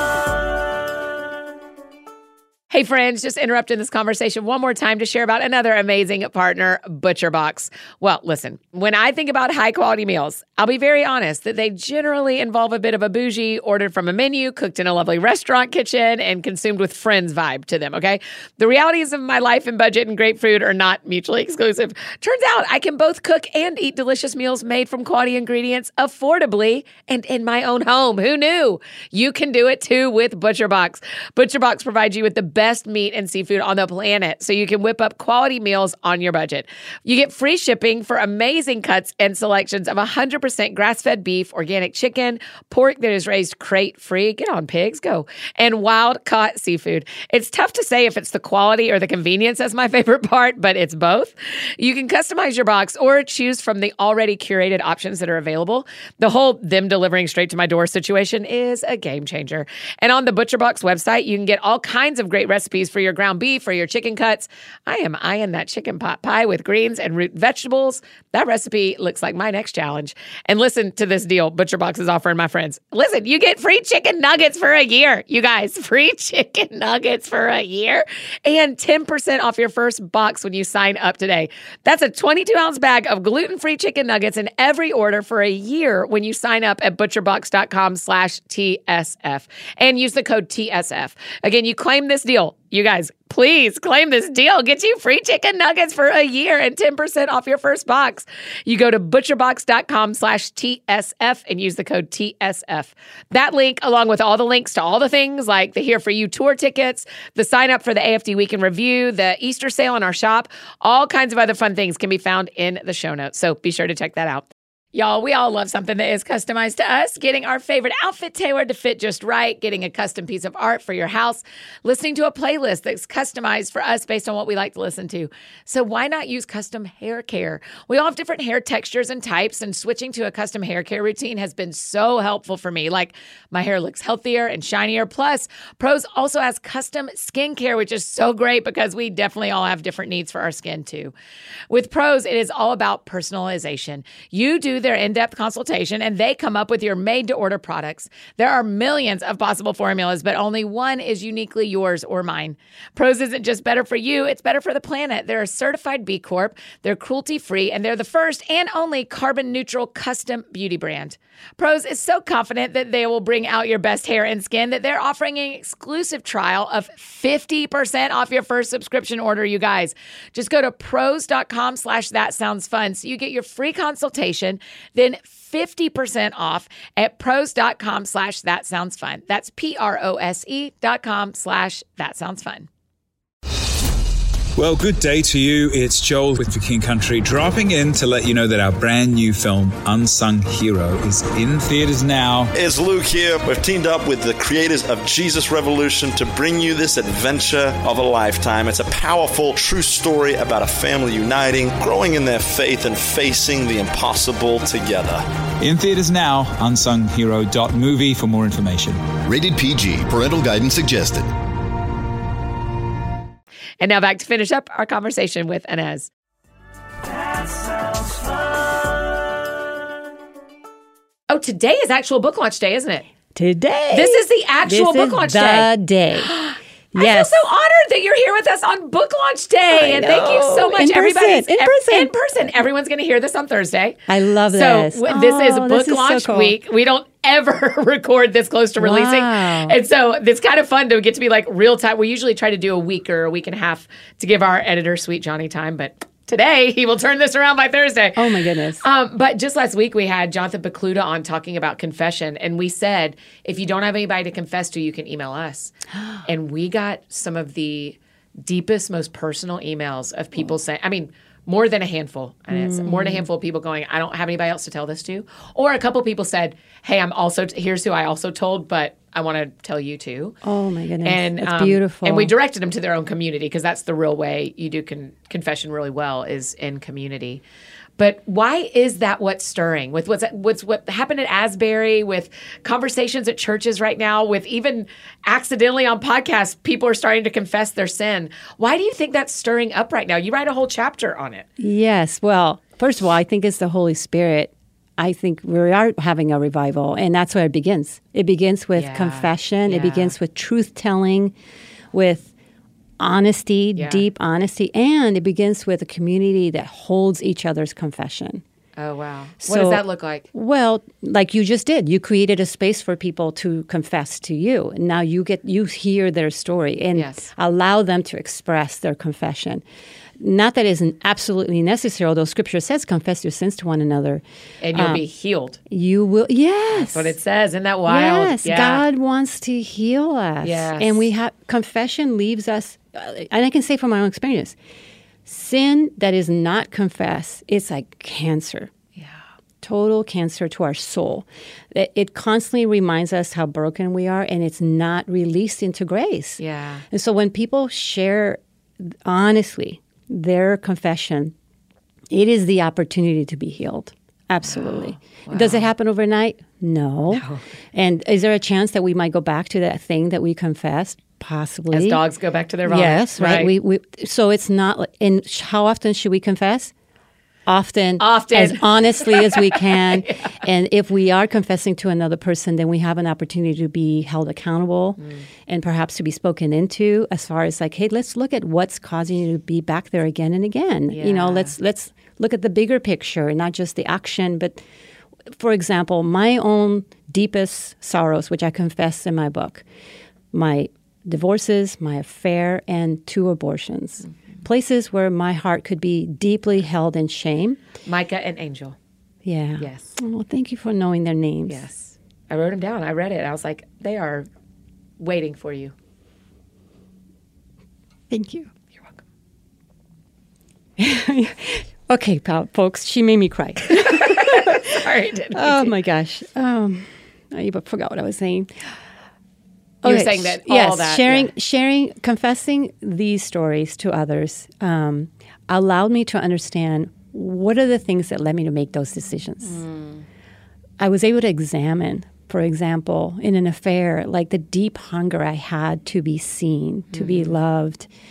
Hey friends, just interrupting this conversation one more time to share about another amazing partner, ButcherBox. Well, listen, when I think about high quality meals, I'll be very honest that they generally involve a bit of a bougie, ordered from a menu, cooked in a lovely restaurant kitchen, and consumed with friends vibe to them, okay? The realities of my life and budget and great food are not mutually exclusive. Turns out I can both cook and eat delicious meals made from quality ingredients affordably and in my own home. Who knew? You can do it too with ButcherBox. ButcherBox provides you with the best meat and seafood on the planet, so you can whip up quality meals on your budget. You get free shipping for amazing cuts and selections of one hundred percent grass-fed beef, organic chicken, pork that is raised crate-free, get on pigs, go, and wild-caught seafood. It's tough to say if it's the quality or the convenience as my favorite part, but it's both. You can customize your box or choose from the already curated options that are available. The whole them delivering straight to my door situation is a game changer. And on the ButcherBox website, you can get all kinds of great recipes for your ground beef or your chicken cuts. I am eyeing that chicken pot pie with greens and root vegetables. That recipe looks like my next challenge. And listen to this deal ButcherBox is offering my friends. Listen, you get free chicken nuggets for a year. You guys, free chicken nuggets for a year and ten percent off your first box when you sign up today. That's a twenty-two ounce bag of gluten-free chicken nuggets in every order for a year when you sign up at butcherbox.com slash TSF and use the code T S F. Again, you claim this deal. You guys, please claim this deal. Get you free chicken nuggets for a year and ten percent off your first box. You go to butcherbox.com slash TSF and use the code T S F. That link, along with all the links to all the things like the Here For You tour tickets, the sign up for the A F D Weekend Review, the Easter sale in our shop, all kinds of other fun things can be found in the show notes. So be sure to check that out. Y'all, we all love something that is customized to us. Getting our favorite outfit tailored to fit just right, getting a custom piece of art for your house, listening to a playlist that's customized for us based on what we like to listen to. So why not use custom hair care? We all have different hair textures and types, and switching to a custom hair care routine has been so helpful for me. Like, my hair looks healthier and shinier. Plus, Prose also has custom skincare, which is so great because we definitely all have different needs for our skin too. With Prose, it is all about personalization. You do do their in-depth consultation and they come up with your made-to-order products. There are millions of possible formulas, but only one is uniquely yours or mine. Prose isn't just better for you, it's better for the planet. They're a certified B Corp, they're cruelty-free, and they're the first and only carbon-neutral custom beauty brand. Prose is so confident that they will bring out your best hair and skin that they're offering an exclusive trial of fifty percent off your first subscription order, you guys. Just go to prose.com slash that sounds fun so you get your free consultation, then fifty percent off at prose.com slash that sounds fun. That's P-R-O-S-E dot com slash that sounds fun. Well, good day to you. It's Joel with The King Country dropping in to let you know that our brand new film, Unsung Hero, is in theaters now. It's Luke here. We've teamed up with the creators of Jesus Revolution to bring you this adventure of a lifetime. It's a powerful, true story about a family uniting, growing in their faith, and facing the impossible together. In theaters now, unsung hero dot movie for more information. Rated P G. Parental guidance suggested. And now back to finish up our conversation with Inez. That sounds fun. Oh, today is actual book launch day, isn't it? Today. This is the actual this book launch is the day. day. I Yes. feel so honored that you're here with us on book launch day. I and thank you so know. much, In person, everybody. in person. In person. Everyone's going to hear this on Thursday. I love So this. w- this is Oh, book this is so launch cool. week. We don't ever record this close to releasing. Wow. And so it's kind of fun to get to be like real time. We usually try to do a week or a week and a half to give our editor, Sweet Johnny, time. But today, he will turn this around by Thursday. Oh, my goodness. Um, but just last week, we had Jonathan Pokluda on talking about confession. And we said, if you don't have anybody to confess to, you can email us. And we got some of the deepest, most personal emails of people saying, I mean, more than a handful. And it's more than a handful of people going, I don't have anybody else to tell this to. Or a couple people said, hey, I'm also, t- here's who I also told, but I want to tell you too. Oh, my goodness. And That's um, beautiful. And we directed them to their own community because that's the real way you do con- confession really well is in community. But why is that what's stirring with what's what's what happened at Asbury, with conversations at churches right now, with even accidentally on podcasts, people are starting to confess their sin. Why do you think that's stirring up right now? You write a whole chapter on it. Yes. Well, first of all, I think it's the Holy Spirit. I think we are having a revival, and that's where it begins. It begins with Yeah. confession. Yeah. It begins with truth-telling, with honesty, Yeah. deep honesty, and it begins with a community that holds each other's confession. Oh, wow. What So- does that look like? Well, like you just did, you created a space for people to confess to you. And now you get you hear their story and Yes. allow them to express their confession. Not that it isn't absolutely necessary, although Scripture says confess your sins to one another. And you'll Um, be healed. You will, yes. That's what it says. Isn't that wild? Yes, Yeah. God wants to heal us. Yes. And we have confession leaves us, uh, and I can say from my own experience, sin that is not confessed, it's like cancer. Yeah. Total cancer to our soul. It, it constantly reminds us how broken we are, and it's not released into grace. Yeah. And so when people share honestly their confession, it is the opportunity to be healed. Absolutely. Does it happen overnight? No. And is there a chance that we might go back to that thing that we confessed? Possibly. As dogs go back to their vomit. Yes, right. We, we so it's not. like- And sh- how often should we confess? Often, Often. as honestly as we can. And if we are confessing to another person, then we have an opportunity to be held accountable Mm. and perhaps to be spoken into as far as like, hey, let's look at what's causing you to be back there again and again. You know, Yeah. let's let's look at the bigger picture, not just the action. But for example, my own deepest sorrows, which I confess in my book, my divorces, my affair, and two abortions. Places where my heart could be deeply held in shame. Micah and Angel. Yeah. Yes. Oh, thank you for knowing their names. Yes. I wrote them down. I read it. I was like, they are waiting for you. Thank you. You're welcome. Okay, pal, folks, she made me cry. Sorry, I didn't. Oh my gosh. Um, I even forgot what I was saying. You were Okay, saying that sh- yes, all that. sharing, yeah. sharing, confessing these stories to others um, allowed me to understand what are the things that led me to make those decisions. Mm. I was able to examine, for example, in an affair, like the deep hunger I had to be seen, to be Mm-hmm. loved,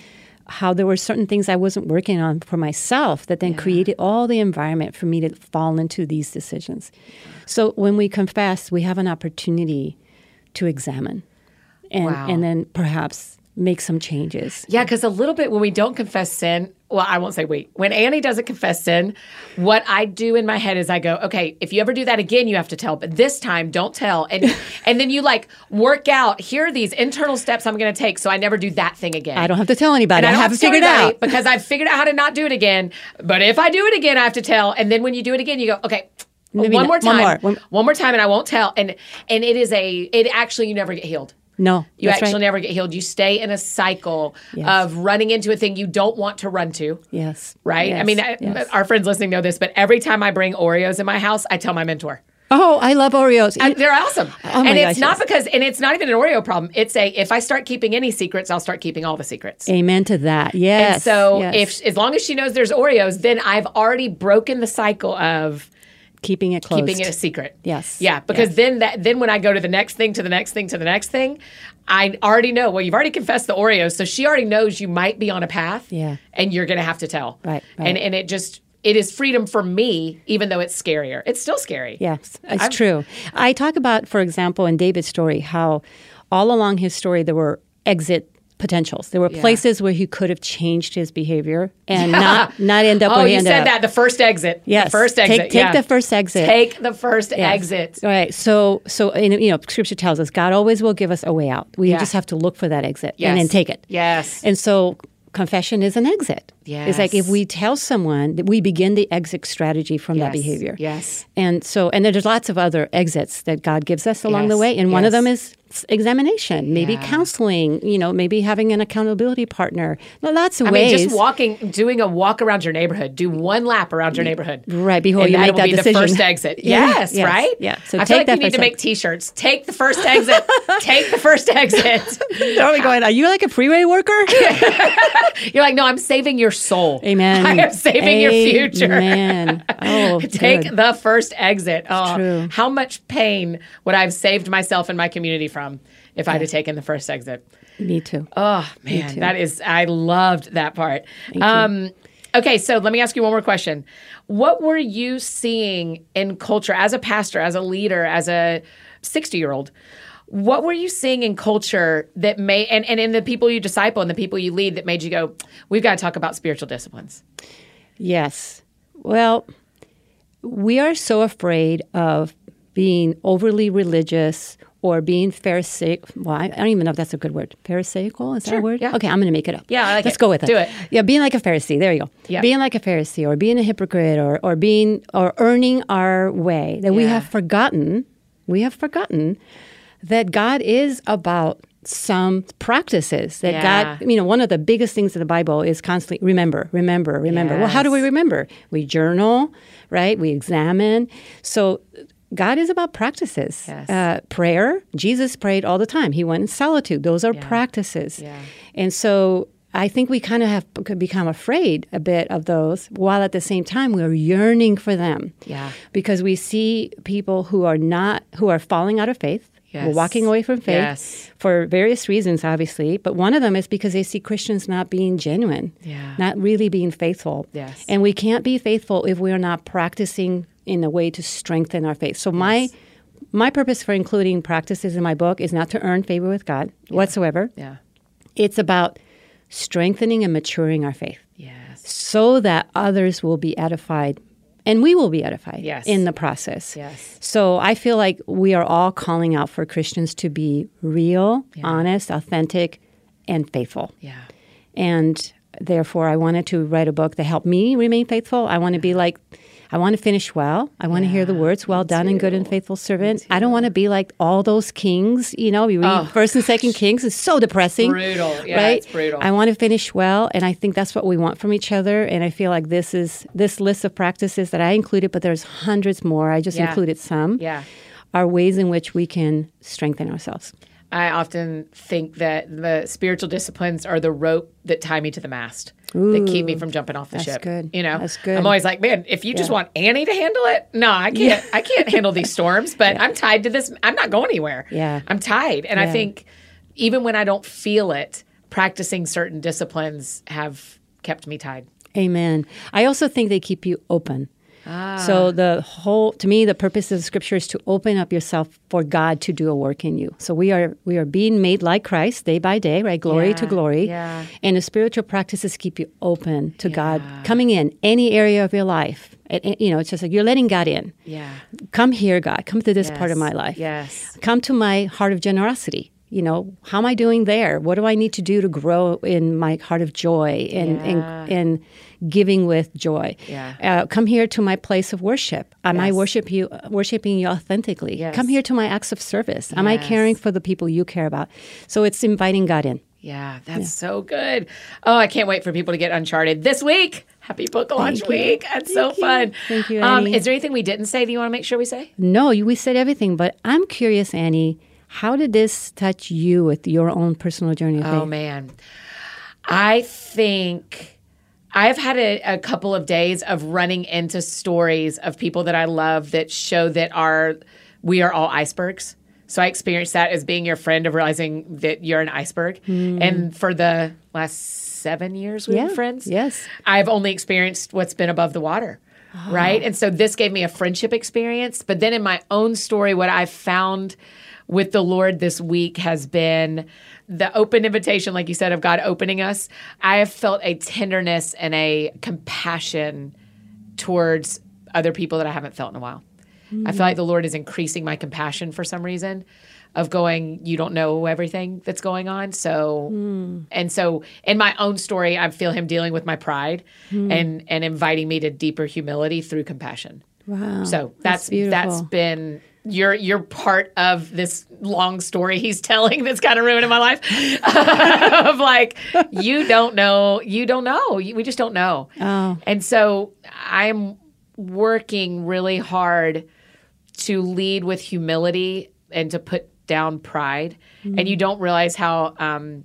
how there were certain things I wasn't working on for myself that then created all the environment for me to fall into these decisions. So when we confess, we have an opportunity to examine and, Wow. and then perhaps make some changes. Yeah, because a little bit when we don't confess sin, well, I won't say we. When Annie doesn't confess sin, what I do in my head is I go, okay, if you ever do that again, you have to tell. But this time, don't tell. And and then you like work out, here are these internal steps I'm going to take so I never do that thing again. I don't have to tell anybody. And I, I don't have have it to tell figured anybody out. because I've figured out how to not do it again. But if I do it again, I have to tell. And then when you do it again, you go, okay, Maybe one not- more one time. more. One, One- more time, and I won't tell. And and it is a, it actually, you never get healed. No, You that's actually right. never get healed. You stay in a cycle Yes. of running into a thing you don't want to run to. Yes. Right? I Yes. mean, I, Yes. our friends listening know this, but every time I bring Oreos in my house, I tell my mentor. Oh, I love Oreos. I- they're awesome. Oh my and it's gosh, not yes. because, and it's not even an Oreo problem. It's a, if I start keeping any secrets, I'll start keeping all the secrets. Amen to that. Yes. And so yes. if, as long as she knows there's Oreos, then I've already broken the cycle of keeping it closed. keeping it a secret. Yes. Yeah, because Yes. then that then when I go to the next thing, to the next thing, to the next thing, I already know, well, you've already confessed the Oreos, so she already knows you might be on a path. Yeah. And you're going to have to tell. Right, right. And and it just it is freedom for me, even though it's scarier. It's still scary. Yes, it's I'm- true. I talk about, for example, in David's story, how all along his story there were exit potentials. There were Yeah. places where he could have changed his behavior and not not end up Oh, where he you ended said up. that the first exit. Yes, The first Take- exit. take yeah. the first exit. Take the first Yes. exit. All right. So, so and, you know, Scripture tells us God always will give us a way out. We Yeah. just have to look for that exit Yes. and then take it. Yes. And so, confession is an exit. It's like if Yes. we tell someone that we begin the exit strategy from that Yes. behavior. Yes. And so, and then there's lots of other exits that God gives us along the Yes. way. And one of Yes. them is s- examination, maybe Yeah. counseling, you know, maybe having an accountability partner. Lots of I ways. mean, just walking, doing a walk around your neighborhood. Do one lap around your neighborhood. Right, before and you make that'll that be decision. the first exit. Yeah, Yes, yes, right? yeah. So I take feel like that we need first to make exit. T-shirts. Take the first exit. Take the first exit. They're only going, are you like a freeway worker? You're like, no, I'm saving your soul. Amen. I am saving your future. Amen. Oh, Take good. the first exit. Oh, True. how much pain would I have saved myself and my community from if I'd have taken the first exit? Me too. Oh man, too. that is I loved that part. Um, okay, so let me ask you one more question. What were you seeing in culture as a pastor, as a leader, as a sixty-year-old? What were you seeing in culture that may and, and in the people you disciple and the people you lead that made you go, we've got to talk about spiritual disciplines? Yes. Well, we are so afraid of being overly religious or being pharisaic. Well, I I don't even know if that's a good word. Pharisaical? Is that Sure, a word? yeah. Okay, I'm going to make it up. Yeah, I like Let's it. go with it. Do it. Yeah, being like a Pharisee. There you go. Yeah. Being like a Pharisee or being a hypocrite or, or being or earning our way. That we Yeah. have forgotten, we have forgotten that God is about some practices that Yeah. God, you know, one of the biggest things in the Bible is constantly remember, remember, remember. Well, how do we Yes. remember? We journal, right? We examine. So God is about practices. Yes. Uh, prayer, Jesus prayed all the time. He went in solitude. Those are practices. Yeah. And so I think we kind of have could become afraid a bit of those, while at the same time we're yearning for them. Yeah. Because we see people who are not, who are falling out of faith. We're Yes. walking away from faith Yes. for various reasons, obviously. But one of them is because they see Christians not being genuine, Yeah. not really being faithful. Yes. And we can't be faithful if we are not practicing in a way to strengthen our faith. So my my purpose for including practices in my book is not to earn favor with God whatsoever. Yeah. It's about strengthening and maturing our faith Yes. so that others will be edified and we will be edified Yes. in the process. Yes. So I feel like we are all calling out for Christians to be real, honest, authentic, and faithful. Yeah. And therefore, I wanted to write a book that helped me remain faithful. I want to be like, I want to finish well. I want to hear the words, well done and good and faithful servant. I don't want to be like all those kings. You know, we read Oh, First and Second Kings. It's so depressing. Brutal. Yeah, right? it's brutal. I want to finish well, and I think that's what we want from each other. And I feel like this is this list of practices that I included, but there's hundreds more. I just Yeah. included some. Yeah. Are ways in which we can strengthen ourselves. I often think that the spiritual disciplines are the rope that tie me to the mast, that keep me from jumping off the that's ship. good. You know, That's good. I'm always like, man, if you just Yeah. want Annie to handle it, no, I can't. I can't handle these storms. But I'm tied to this. I'm not going anywhere. Yeah. I'm tied, and I Yeah. think even when I don't feel it, practicing certain disciplines have kept me tied. Amen. I also think they keep you open. Ah. So the whole, to me, the purpose of the scripture is to open up yourself for God to do a work in you. So we are we are being made like Christ day by day, right? Glory Yeah, to glory. yeah. And the spiritual practices keep you open to God coming in any area of your life. And, and, you know, it's just like you're letting God in. Yeah. Come here, God. Come to this part of Yes, my life. yes. Come to my heart of generosity. You know, how am I doing there? What do I need to do to grow in my heart of joy and Yeah. and, and giving with joy? Yeah. Uh, come here to my place of worship. Am I Yes. worship you, worshiping you authentically? Yes. Come here to my acts of service. Am I Yes. caring for the people you care about? So it's inviting God in. Yeah, that's so good. Oh, I can't wait for people to get Uncharted this week. Happy book launch Thank you. week. That's so Thank you. fun. Thank you, Um, Annie. is there anything we didn't say that you want to make sure we say? No, you, we said everything, but I'm curious, Annie. How did this touch you with your own personal journey of faith? Oh, man. I think I've had a, a couple of days of running into stories of people that I love that show that are we are all icebergs. So I experienced that as being your friend of realizing that you're an iceberg. And for the last seven years we've Yeah, been friends, yes. I've only experienced what's been above the water. Right. And so this gave me a friendship experience. But then in my own story, what I've found with the Lord this week has been the open invitation, like you said, of God opening us. I have felt a tenderness and a compassion towards other people that I haven't felt in a while. I feel like the Lord is increasing my compassion for some reason of going, you don't know everything that's going on. So, and so in my own story, I feel him dealing with my pride and, and inviting me to deeper humility through compassion. Wow. So that's that's, beautiful. that's been, you're, you're part of this long story he's telling that's kind of ruining my life of like, you don't know, you don't know, we just don't know. Oh. And so I'm working really hard to lead with humility and to put down pride. Mm-hmm. And you don't realize how um,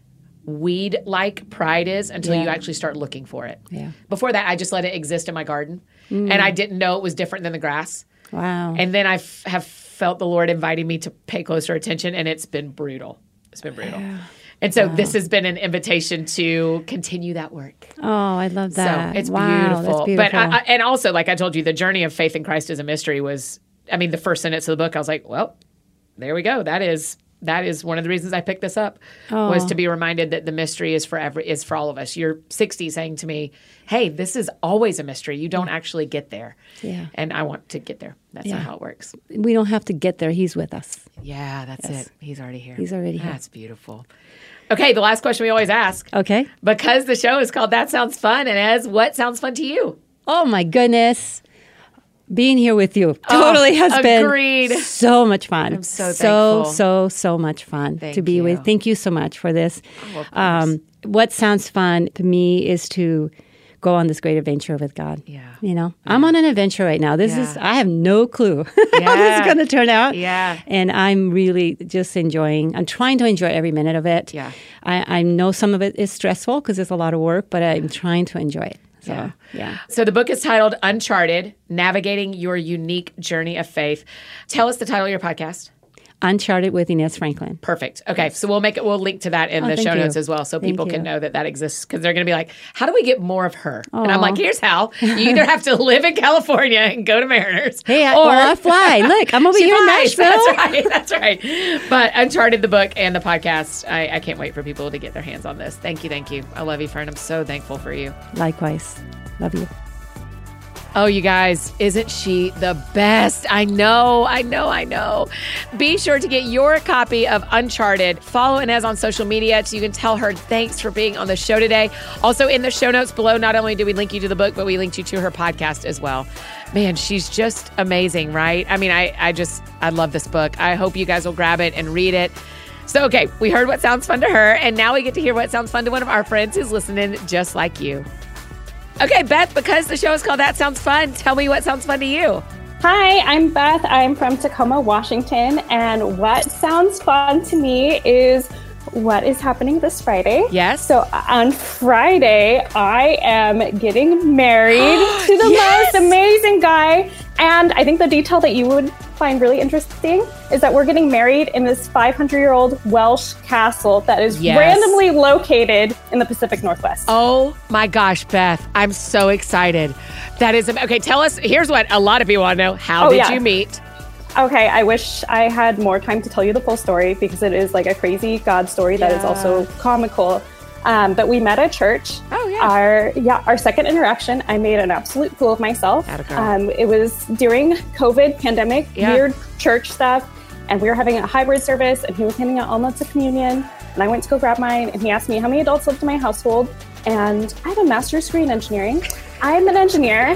weed-like pride is until Yeah. you actually start looking for it. Yeah. Before that, I just let it exist in my garden. Mm. And I didn't know it was different than the grass. Wow. And then I f- have felt the Lord inviting me to pay closer attention, and it's been brutal. It's been brutal. And so this has been an invitation to continue that work. oh, I love that. So it's wow, beautiful. That's beautiful. But I, I, and also, like I told you, the journey of faith in Christ as a mystery was, I mean, the first sentence of the book, I was like, well, there we go. That is that is one of the reasons I picked this up was to be reminded that the mystery is for every, is for all of us. You're sixty saying to me, hey, this is always a mystery. You don't actually get there. Yeah. And I want to get there. That's Yeah. not how it works. we don't have to get there. He's with us. Yeah, that's it. He's already here. He's already here. That's beautiful. Okay, the last question we always ask. Okay. Because the show is called That Sounds Fun, and as what sounds fun to you? Oh, my goodness. Being here with you totally has agreed. been so much fun. I'm so so, thankful. so, so much fun Thank to be you. with. Thank you so much for this. Oh, of course. um, what sounds fun to me is to go on this great adventure with God. Yeah. You know, I'm on an adventure right now. This is, Yeah. I have no clue how this Yeah. is going to turn out. Yeah. And I'm really just enjoying, I'm trying to enjoy every minute of it. Yeah. I, I know some of it is stressful because there's a lot of work, but I'm trying to enjoy it. So, Yeah. yeah. So the book is titled Uncharted, Navigating Your Unique Journey of Faith. Tell us the title of your podcast. Uncharted with Inez Franklin. Perfect. Okay, so we'll make it. We'll link to that in Oh, the thank show you. notes as well, so Thank people can you. know that that exists. Because they're going to be like, "How do we get more of her?" And I'm Aw. like, "Here's how: you either have to live in California and go to Mariners, Hey, I, or well, I fly. Look, I'm over She here in flies. Nashville. That's right. That's right. But Uncharted, the book and the podcast, I, I can't wait for people to get their hands on this. Thank you, thank you. I love you, friend. I'm so thankful for you. Likewise. Love you. Oh, you guys, isn't she the best? I know, I know, I know. Be sure to get your copy of Uncharted. Follow Inez on social media so you can tell her thanks for being on the show today. Also, in the show notes below, not only do we link you to the book, but we linked you to her podcast as well. Man, she's just amazing, right? I mean, I, I just, I love this book. I hope you guys will grab it and read it. So, okay, we heard what sounds fun to her, and now we get to hear what sounds fun to one of our friends who's listening just like you. Okay, Beth, because the show is called That Sounds Fun, tell me what sounds fun to you. Hi, I'm Beth. I'm from Tacoma, Washington. And what sounds fun to me is what is happening this Friday. Yes. So on Friday, I am getting married to the Yes! most amazing guy. And I think the detail that you would find really interesting is that we're getting married in this five hundred year old Welsh castle that is Yes. randomly located in the Pacific Northwest. Oh my gosh, Beth. I'm so excited. That is, okay, tell us, here's what a lot of people want to know. How Oh, did yeah. you meet? Okay, I wish I had more time to tell you the full story because it is like a crazy God story that is Yeah. also comical. Um, but we met at church. Oh, yeah. Our yeah, our second interaction, I made an absolute fool of myself. Atta girl. Um, it was during COVID pandemic, Yeah. weird church stuff, and we were having a hybrid service, and he was handing out all nuts of communion, and I went to go grab mine, and he asked me how many adults lived in my household, and I have a master's degree in engineering. I'm an engineer.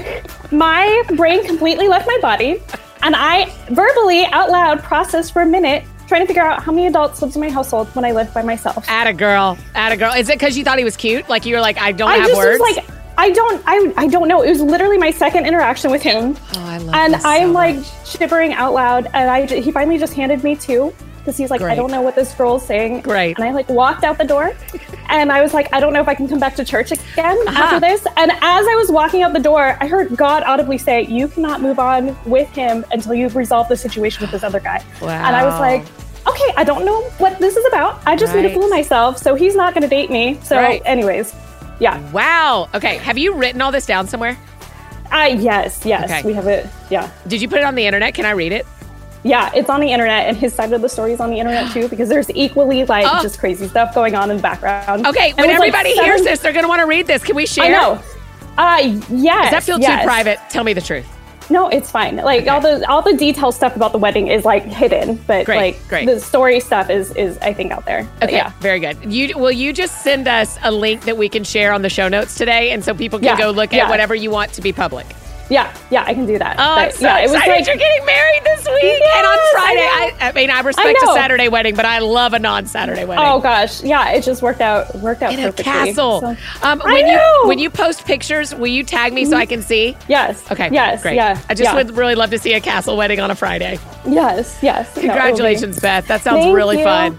My brain completely left my body, and I verbally out loud processed for a minute trying to figure out how many adults lived in my household when I lived by myself. Atta girl. Atta girl. Is it because you thought he was cute? Like you were like, I don't I have just words? was like, I don't, I, I don't know. It was literally my second interaction with him. Oh, I love And this so I'm like much. shivering out loud. And I, he finally just handed me two because he's like, Great. I don't know what this girl's saying. Great. And I like walked out the door and I was like, I don't know if I can come back to church again Uh-huh. after this. And as I was walking out the door, I heard God audibly say, you cannot move on with him until you've resolved the situation with this other guy. Wow. And I was like, okay, I don't know what this is about. I just need Right. to fool myself. So he's not going to date me. So Right. anyways, yeah. Wow. Okay. Have you written all this down somewhere? Uh, yes, yes. Okay. We have it. Yeah. Did you put it on the internet? Can I read it? Yeah, it's on the internet, and his side of the story is on the internet too, because there's equally like Oh. just crazy stuff going on in the background. Okay. And When it was, like, everybody seven- hears this, they're going to want to read this. Can we share? I know. Uh, yes. Does that feel yes. too private? Tell me the truth. No, it's fine. Like Okay. all the all the detailed stuff about the wedding is like hidden, but Great, like great. the story stuff is is I think out there. But Okay, yeah. very good. You will you just send us a link that we can share on the show notes today, and so people can Yeah, go look at yeah. whatever you want to be public. Yeah, yeah, I can do that. Oh, I'm But, so yeah, it was excited like you're getting married this week and on Yes, Friday. I I, I mean, I respect a know. Saturday wedding, but I love a non-Saturday wedding. oh gosh, yeah, it just worked out worked out in a perfectly. castle. So- um, I when you know. when you post pictures, will you tag me so I can see? Yes. Okay. Yes. Great. Yeah. I just yeah. would really love to see a castle wedding on a Friday. Yes. Yes. No, it'll be- Congratulations, Beth. That sounds Thank really you. fun.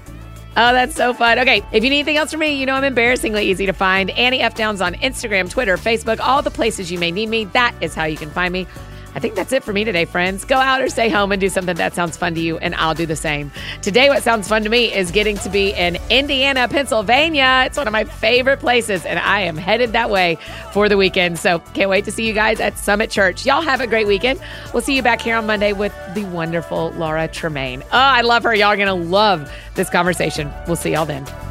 Oh, that's so fun. Okay, if you need anything else from me, you know I'm embarrassingly easy to find. Annie F. Downs on Instagram, Twitter, Facebook, all the places you may need me. That is how you can find me. I think that's it for me today, friends. Go out or stay home and do something that sounds fun to you, and I'll do the same. Today, what sounds fun to me is getting to be in Indiana, Pennsylvania. It's one of my favorite places, and I am headed that way for the weekend. So can't wait to see you guys at Summit Church. Y'all have a great weekend. We'll see you back here on Monday with the wonderful Laura Tremaine. Oh, I love her. Y'all are going to love this conversation. We'll see y'all then.